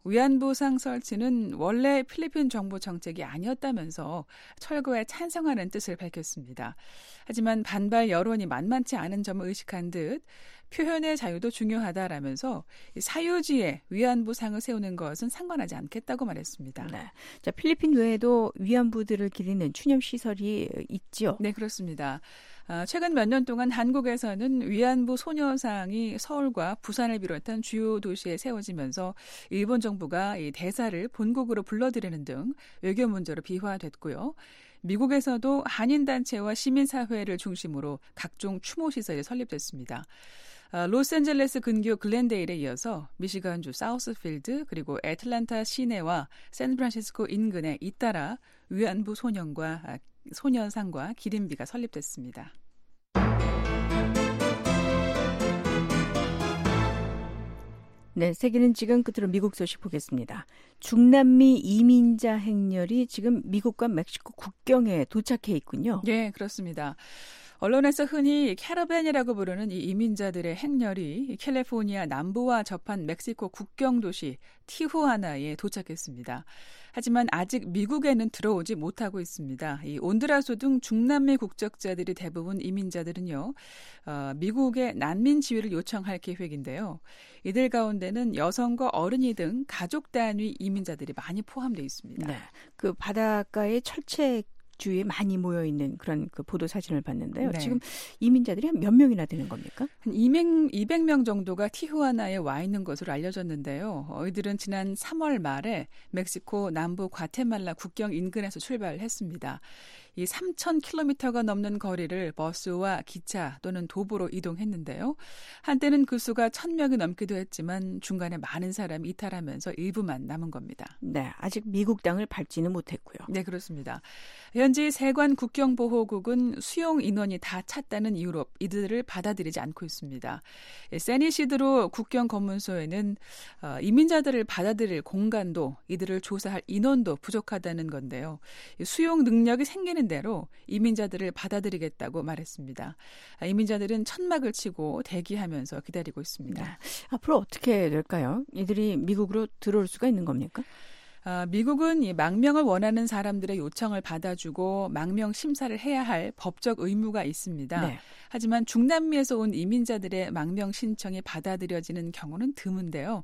위안부상 설치는 원래 필리핀 정부 정책이 아니었다면서 철거에 찬성하는 뜻을 밝혔습니다. 하지만 반발 여론이 만만치 않은 점을 의식한 듯 표현의 자유도 중요하다라면서 사유지에 위안부상을 세우는 것은 상관하지 않겠다고 말했습니다. 네. 자, 필리핀 외에도 위안부들을 기리는 추념시설이 있죠? 네, 그렇습니다. 최근 몇 년 동안 한국에서는 위안부 소녀상이 서울과 부산을 비롯한 주요 도시에 세워지면서 일본 정부가 이 대사를 본국으로 불러들이는 등 외교 문제로 비화됐고요. 미국에서도 한인단체와 시민사회를 중심으로 각종 추모시설이 설립됐습니다. 로스앤젤레스 근교 글렌데일에 이어서 미시간주 사우스필드 그리고 애틀랜타 시내와 샌프란시스코 인근에 잇따라 위안부 소년과 소년상과 기림비가 설립됐습니다. 네, 세계는 지금 끝으로 미국 소식 보겠습니다. 중남미 이민자 행렬이 지금 미국과 멕시코 국경에 도착해 있군요. 네, 그렇습니다. 언론에서 흔히 캐러밴이라고 부르는 이 이민자들의 행렬이 캘리포니아 남부와 접한 멕시코 국경 도시 티후아나에 도착했습니다. 하지만 아직 미국에는 들어오지 못하고 있습니다. 이 온두라스 등 중남미 국적자들이 대부분 이민자들은요, 어, 미국의 난민 지위를 요청할 계획인데요. 이들 가운데는 여성과 어린이 등 가족 단위 이민자들이 많이 포함되어 있습니다. 네, 그 바닷가의 철책 주위에 많이 모여 있는 그런 그 보도 사진을 봤는데요. 네. 지금 이민자들이 한 몇 명이나 되는 겁니까? 한 이백 명 정도가 티후아나에 와 있는 것으로 알려졌는데요. 어, 이들은 지난 삼월 말에 멕시코 남부 과테말라 국경 인근에서 출발했습니다. 이 삼천 킬로미터가 넘는 거리를 버스와 기차 또는 도보로 이동했는데요. 한때는 그 수가 천 명이 넘기도 했지만 중간에 많은 사람이 이탈하면서 일부만 남은 겁니다. 네, 아직 미국 땅을 밟지는 못했고요. 네, 그렇습니다. 현지 세관 국경보호국은 수용 인원이 다 찼다는 이유로 이들을 받아들이지 않고 있습니다. 세니시드로 국경 검문소에는 이민자들을 받아들일 공간도 이들을 조사할 인원도 부족하다는 건데요. 수용 능력이 생기는 대로 이민자들을 받아들이겠다고 말했습니다. 이민자들은 천막을 치고 대기하면서 기다리고 있습니다. 네. 앞으로 어떻게 될까요? 이들이 미국으로 들어올 수가 있는 겁니까? 아, 미국은 이 망명을 원하는 사람들의 요청을 받아주고 망명 심사를 해야 할 법적 의무가 있습니다. 네. 하지만 중남미에서 온 이민자들의 망명 신청이 받아들여지는 경우는 드문데요.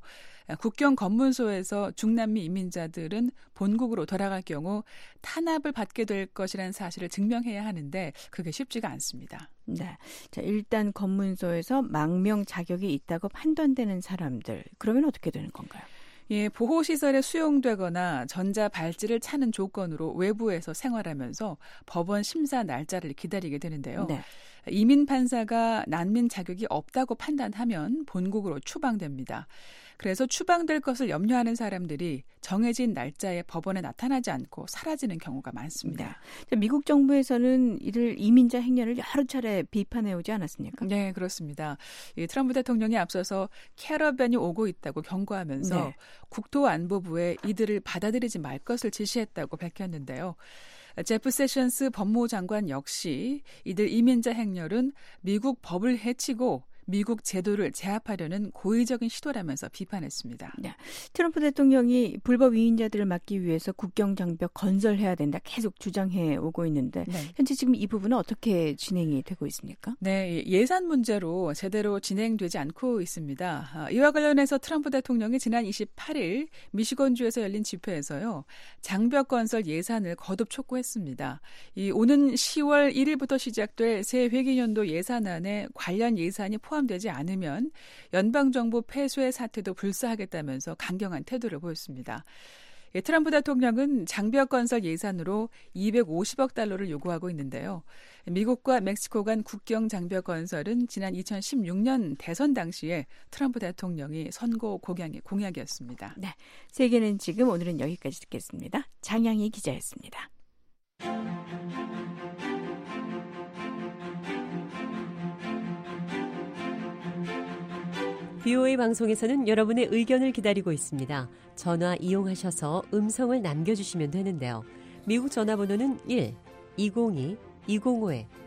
국경 검문소에서 중남미 이민자들은 본국으로 돌아갈 경우 탄압을 받게 될 것이라는 사실을 증명해야 하는데 그게 쉽지가 않습니다. 네, 자 일단 검문소에서 망명 자격이 있다고 판단되는 사람들, 그러면 어떻게 되는 건가요? 예, 보호시설에 수용되거나 전자발찌를 차는 조건으로 외부에서 생활하면서 법원 심사 날짜를 기다리게 되는데요. 네. 이민 판사가 난민 자격이 없다고 판단하면 본국으로 추방됩니다. 그래서 추방될 것을 염려하는 사람들이 정해진 날짜에 법원에 나타나지 않고 사라지는 경우가 많습니다. 네. 미국 정부에서는 이들 이민자 행렬을 여러 차례 비판해오지 않았습니까? 네, 그렇습니다. 이 트럼프 대통령이 앞서서 캐러밴이 오고 있다고 경고하면서 네. 국토안보부에 이들을 받아들이지 말 것을 지시했다고 밝혔는데요. 제프 세션스 법무장관 역시 이들 이민자 행렬은 미국 법을 해치고 미국 제도를 제압하려는 고의적인 시도라면서 비판했습니다. 네. 트럼프 대통령이 불법 이민자들을 막기 위해서 국경 장벽 건설해야 된다 계속 주장해 오고 있는데 네. 현재 지금 이 부분은 어떻게 진행이 되고 있습니까? 네, 예산 문제로 제대로 진행되지 않고 있습니다. 이와 관련해서 트럼프 대통령이 지난 이십팔 일 미시건주에서 열린 집회에서요. 장벽 건설 예산을 거듭 촉구했습니다. 이 오는 시월 일일부터 시작될 새 회계연도 예산안에 관련 예산이 포함되지 않으면 연방정부 폐쇄의 사태도 불사하겠다면서 강경한 태도를 보였습니다. 예, 트럼프 대통령은 장벽 건설 예산으로 이백오십억 달러를 요구하고 있는데요. 미국과 멕시코 간 국경 장벽 건설은 지난 이천십육 년 대선 당시에 트럼프 대통령이 선거 공약이, 공약이었습니다. 네, 세계는 지금 오늘은 여기까지 듣겠습니다. 장양희 기자였습니다. 비오에이 방송에서는 여러분의 의견을 기다리고 있습니다. 전화 이용하셔서 음성을 남겨주시면 되는데요. 미국 전화번호는 일 이공이 이공오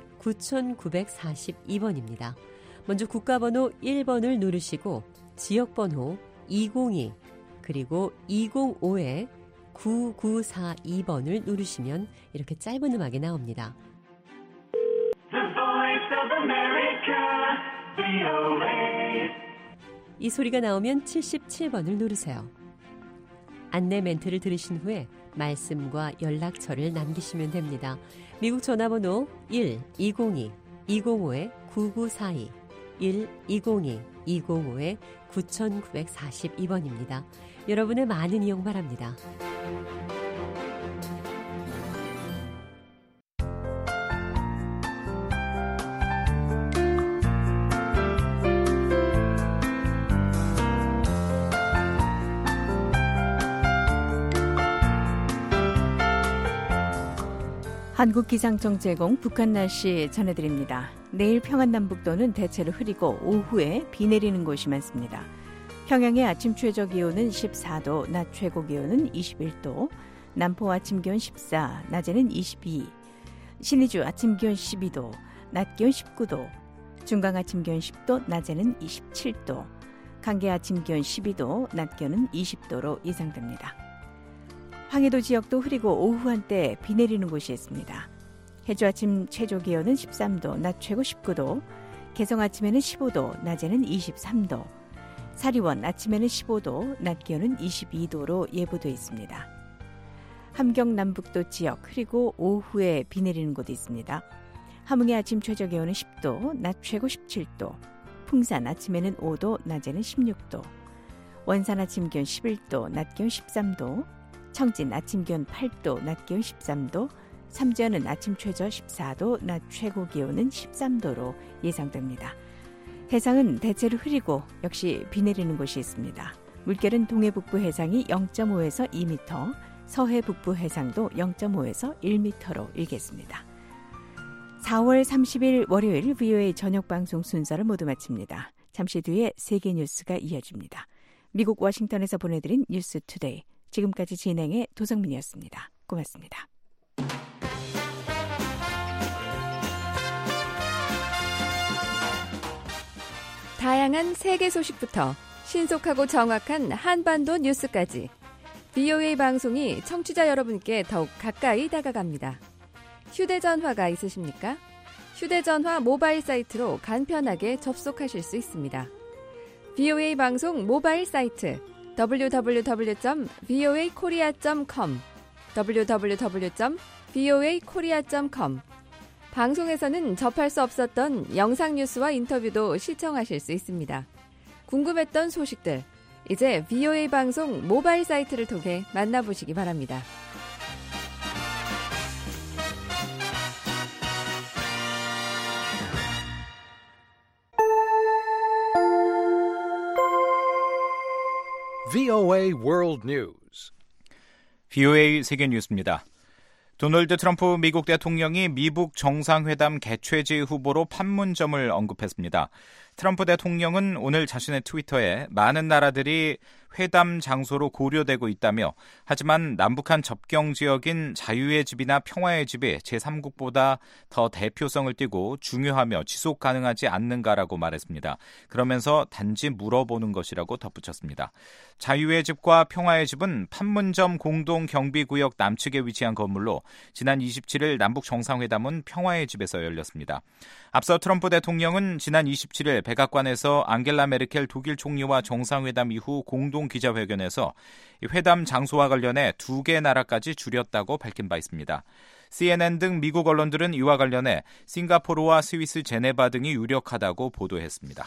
구구사이 번입니다. 먼저 국가번호 일 번을 누르시고 지역번호 이공이 그리고 이공오에 구구사이 번을 누르시면 이렇게 짧은 음악이 나옵니다. 이 소리가 나오면 칠십칠 번을 누르세요. 안내 멘트를 들으신 후에 말씀과 연락처를 남기시면 됩니다. 미국 전화번호 일 이공이 이공오 구구사이 일 이공이 이공오 구구사이 번입니다. 여러분의 많은 이용 바랍니다. 한국기상청 제공 북한 날씨 전해드립니다. 내일 평안남북도는 대체로 흐리고 오후에 비 내리는 곳이 많습니다. 평양의 아침 최저 기온은 십사 도, 낮 최고 기온은 이십일 도, 남포 아침 기온 십사, 낮에는 이십이, 신의주 아침 기온 십이 도, 낮 기온 십구 도, 중강 아침 기온 십 도, 낮에는 이십칠 도, 강계 아침 기온 십이 도, 낮 기온은 이십 도로 예상됩니다. 황해도 지역도 흐리고 오후 한때 비 내리는 곳이 있습니다. 해주 아침 최저 기온은 십삼 도, 낮 최고 십구 도, 개성 아침에는 십오 도, 낮에는 이십삼 도, 사리원 아침에는 십오 도, 낮 기온은 이십이 도로 예보돼 있습니다. 함경 남북도 지역 흐리고 오후에 비 내리는 곳이 있습니다. 함흥의 아침 최저 기온은 십 도, 낮 최고 십칠 도, 풍산 아침에는 오 도, 낮에는 십육 도, 원산 아침 기온 십일 도, 낮 기온 십삼 도, 청진 아침 기온 팔 도, 낮 기온 십삼 도, 삼전은 아침 최저 십사 도, 낮 최고 기온은 십삼 도로 예상됩니다. 해상은 대체로 흐리고 역시 비 내리는 곳이 있습니다. 물결은 동해 북부 해상이 영 점 오에서 이 미터, 서해 북부 해상도 영 점 오에서 일 미터로 일겠습니다. 사월 삼십일 월요일 브이오에이 저녁 방송 순서를 모두 마칩니다. 잠시 뒤에 세계 뉴스가 이어집니다. 미국 워싱턴에서 보내드린 뉴스 투데이. 지금까지 진행의 도성민이었습니다. 고맙습니다. 다양한 세계 소식부터 신속하고 정확한 한반도 뉴스까지 브이오에이 방송이 청취자 여러분께 더욱 가까이 다가갑니다. 휴대전화가 있으십니까? 휴대전화 모바일 사이트로 간편하게 접속하실 수 있습니다. 브이오에이 방송 모바일 사이트 더블유 더블유 더블유 점 브이오에이 코리아 점 컴 더블유 더블유 더블유 점 브이오에이 코리아 점 컴 방송에서는 접할 수 없었던 영상 뉴스와 인터뷰도 시청하실 수 있습니다. 궁금했던 소식들, 이제 브이오에이 방송 모바일 사이트를 통해 만나보시기 바랍니다. 브이오에이 World News. 브이오에이 세계 뉴스입니다. 도널드 트럼프 미국 대통령이 미북 정상회담 개최지 후보로 판문점을 언급했습니다. 트럼프 대통령은 오늘 자신의 트위터에 많은 나라들이 회담 장소로 고려되고 있다며, 하지만 남북한 접경 지역인 자유의 집이나 평화의 집이 제삼국보다 더 대표성을 띠고 중요하며 지속 가능하지 않는가라고 말했습니다. 그러면서 단지 물어보는 것이라고 덧붙였습니다. 자유의 집과 평화의 집은 판문점 공동경비구역 남측에 위치한 건물로 지난 이십칠일 남북 정상회담은 평화의 집에서 열렸습니다. 앞서 트럼프 대통령은 지난 이십칠일 백악관에서 앙겔라 메르켈 독일 총리와 정상회담 이후 공동 기자회견에서 회담 장소와 관련해 두 개 나라까지 줄였다고 밝힌 바 있습니다. 씨엔엔 등 미국 언론들은 이와 관련해 싱가포르와 스위스 제네바 등이 유력하다고 보도했습니다.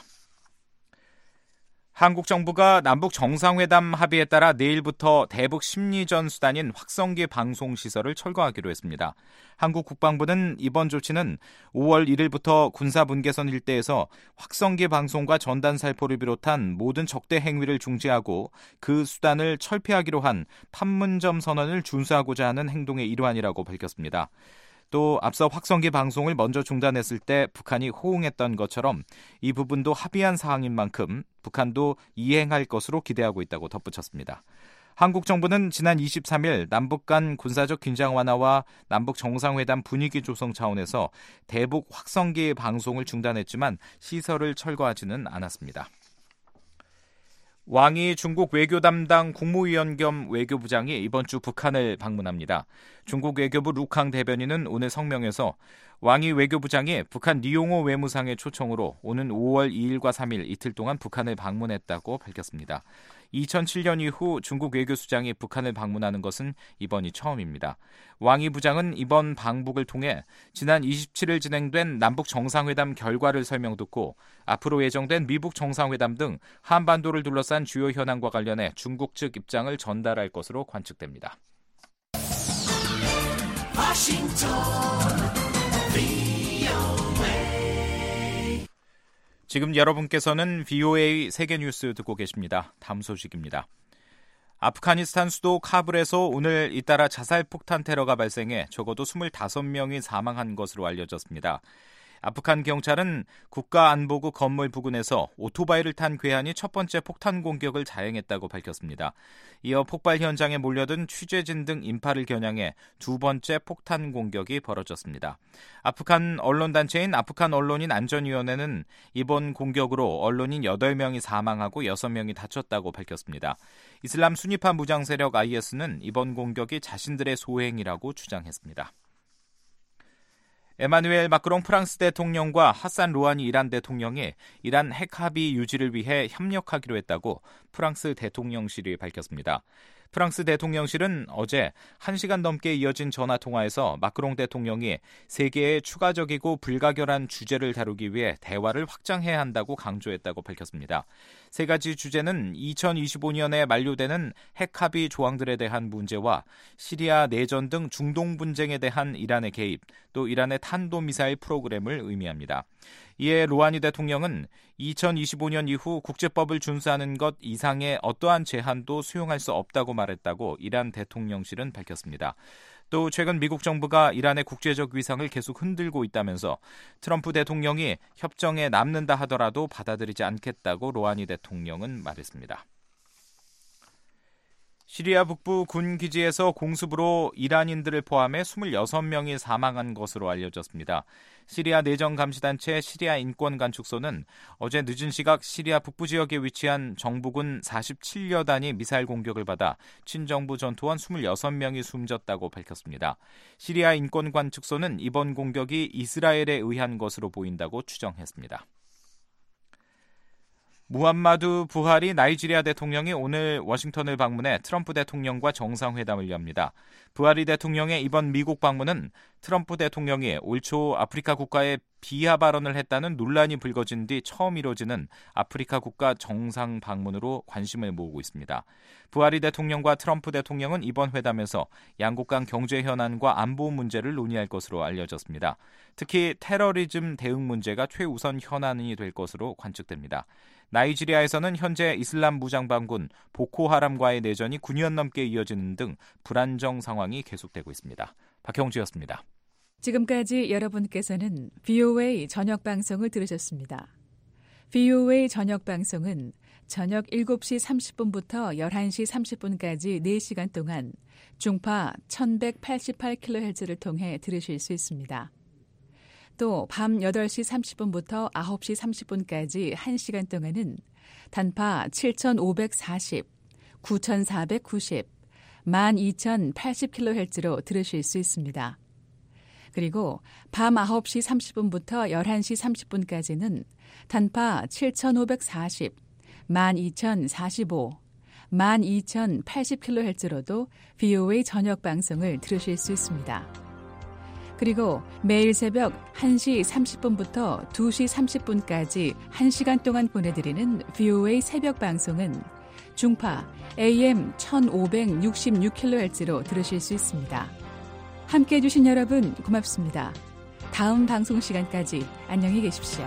한국 정부가 남북 정상회담 합의에 따라 내일부터 대북 심리전 수단인 확성기 방송 시설을 철거하기로 했습니다. 한국 국방부는 이번 조치는 오월 일일부터 군사분계선 일대에서 확성기 방송과 전단 살포를 비롯한 모든 적대 행위를 중지하고 그 수단을 철폐하기로 한 판문점 선언을 준수하고자 하는 행동의 일환이라고 밝혔습니다. 또 앞서 확성기 방송을 먼저 중단했을 때 북한이 호응했던 것처럼 이 부분도 합의한 사항인 만큼 북한도 이행할 것으로 기대하고 있다고 덧붙였습니다. 한국 정부는 지난 이십삼일 남북 간 군사적 긴장 완화와 남북 정상회담 분위기 조성 차원에서 대북 확성기 방송을 중단했지만 시설을 철거하지는 않았습니다. 왕이 중국 외교 담당 국무위원 겸 외교부장이 이번 주 북한을 방문합니다. 중국 외교부 루캉 대변인은 오늘 성명에서 왕이 외교부장이 북한 리용호 외무상의 초청으로 오는 오월 이일과 삼일 이틀 동안 북한을 방문했다고 밝혔습니다. 이천칠 년 이후 중국 외교수장이 북한을 방문하는 것은 이번이 처음입니다. 왕이 부장은 이번 방북을 통해 지난 이십칠일 진행된 남북 정상회담 결과를 설명 듣고 앞으로 예정된 미북 정상회담 등 한반도를 둘러싼 주요 현안과 관련해 중국 측 입장을 전달할 것으로 관측됩니다. 지금 여러분께서는 브이오에이 세계뉴스 듣고 계십니다. 다음 소식입니다. 아프가니스탄 수도 카불에서 오늘 잇따라 자살폭탄 테러가 발생해 적어도 이십오 명이 사망한 것으로 알려졌습니다. 아프간 경찰은 국가안보국 건물 부근에서 오토바이를 탄 괴한이 첫 번째 폭탄 공격을 자행했다고 밝혔습니다. 이어 폭발 현장에 몰려든 취재진 등 인파를 겨냥해 두 번째 폭탄 공격이 벌어졌습니다. 아프간 언론단체인 아프간 언론인 안전위원회는 이번 공격으로 언론인 여덟 명이 사망하고 여섯 명이 다쳤다고 밝혔습니다. 이슬람 순위파 무장 세력 아이에스는 이번 공격이 자신들의 소행이라고 주장했습니다. 에마누엘 마크롱 프랑스 대통령과 하산 루하니 이란 대통령이 이란 핵 합의 유지를 위해 협력하기로 했다고 프랑스 대통령실이 밝혔습니다. 프랑스 대통령실은 어제 한 시간 넘게 이어진 전화통화에서 마크롱 대통령이 세계의 추가적이고 불가결한 주제를 다루기 위해 대화를 확장해야 한다고 강조했다고 밝혔습니다. 세 가지 주제는 이천이십오 년에 만료되는 핵 합의 조항들에 대한 문제와 시리아 내전 등 중동 분쟁에 대한 이란의 개입, 또 이란의 탄도미사일 프로그램을 의미합니다. 이에 루하니 대통령은 이천이십오 년 이후 국제법을 준수하는 것 이상의 어떠한 제한도 수용할 수 없다고 말했다고 이란 대통령실은 밝혔습니다. 또 최근 미국 정부가 이란의 국제적 위상을 계속 흔들고 있다면서 트럼프 대통령이 협정에 남는다 하더라도 받아들이지 않겠다고 루하니 대통령은 말했습니다. 시리아 북부 군 기지에서 공습으로 이란인들을 포함해 이십육 명이 사망한 것으로 알려졌습니다. 시리아 내정감시단체 시리아 인권관측소는 어제 늦은 시각 시리아 북부 지역에 위치한 정부군 사십칠여 단이 미사일 공격을 받아 친정부 전투원 이십육 명이 숨졌다고 밝혔습니다. 시리아 인권관측소는 이번 공격이 이스라엘에 의한 것으로 보인다고 추정했습니다. 무함마두 부하리 나이지리아 대통령이 오늘 워싱턴을 방문해 트럼프 대통령과 정상회담을 엽니다. 부하리 대통령의 이번 미국 방문은 트럼프 대통령이 올 초 아프리카 국가에 비하 발언을 했다는 논란이 불거진 뒤 처음 이뤄지는 아프리카 국가 정상 방문으로 관심을 모으고 있습니다. 부하리 대통령과 트럼프 대통령은 이번 회담에서 양국 간 경제 현안과 안보 문제를 논의할 것으로 알려졌습니다. 특히 테러리즘 대응 문제가 최우선 현안이 될 것으로 관측됩니다. 나이지리아에서는 현재 이슬람 무장반군 보코하람과의 내전이 구 년 넘게 이어지는 등 불안정 상황이 계속되고 있습니다. 박형주였습니다. 지금까지 여러분께서는 브이오에이 저녁 방송을 들으셨습니다. 브이오에이 저녁 방송은 저녁 일곱 시 삼십 분부터 열한 시 삼십 분까지 네 시간 동안 중파 천백팔십팔 킬로헤르츠를 통해 들으실 수 있습니다. 또 밤 여덟 시 삼십 분부터 아홉 시 삼십 분까지 한 시간 동안은 단파 칠천오백사십, 구천사백구십, 만 이천팔십 킬로헤르츠로 들으실 수 있습니다. 그리고 밤 아홉 시 삼십 분부터 열한 시 삼십 분까지는 단파 칠천오백사십, 만 이천사십오, 만 이천팔십 킬로헤르츠로도 브이오에이 저녁 방송을 들으실 수 있습니다. 그리고 매일 새벽 한 시 삼십 분부터 두 시 삼십 분까지 한 시간 동안 보내드리는 브이오에이 새벽 방송은 중파 에이엠 천오백육십육 킬로헤르츠로 들으실 수 있습니다. 함께해 주신 여러분 고맙습니다. 다음 방송 시간까지 안녕히 계십시오.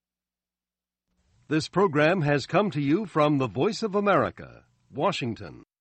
This program has come to you from the Voice of America, Washington.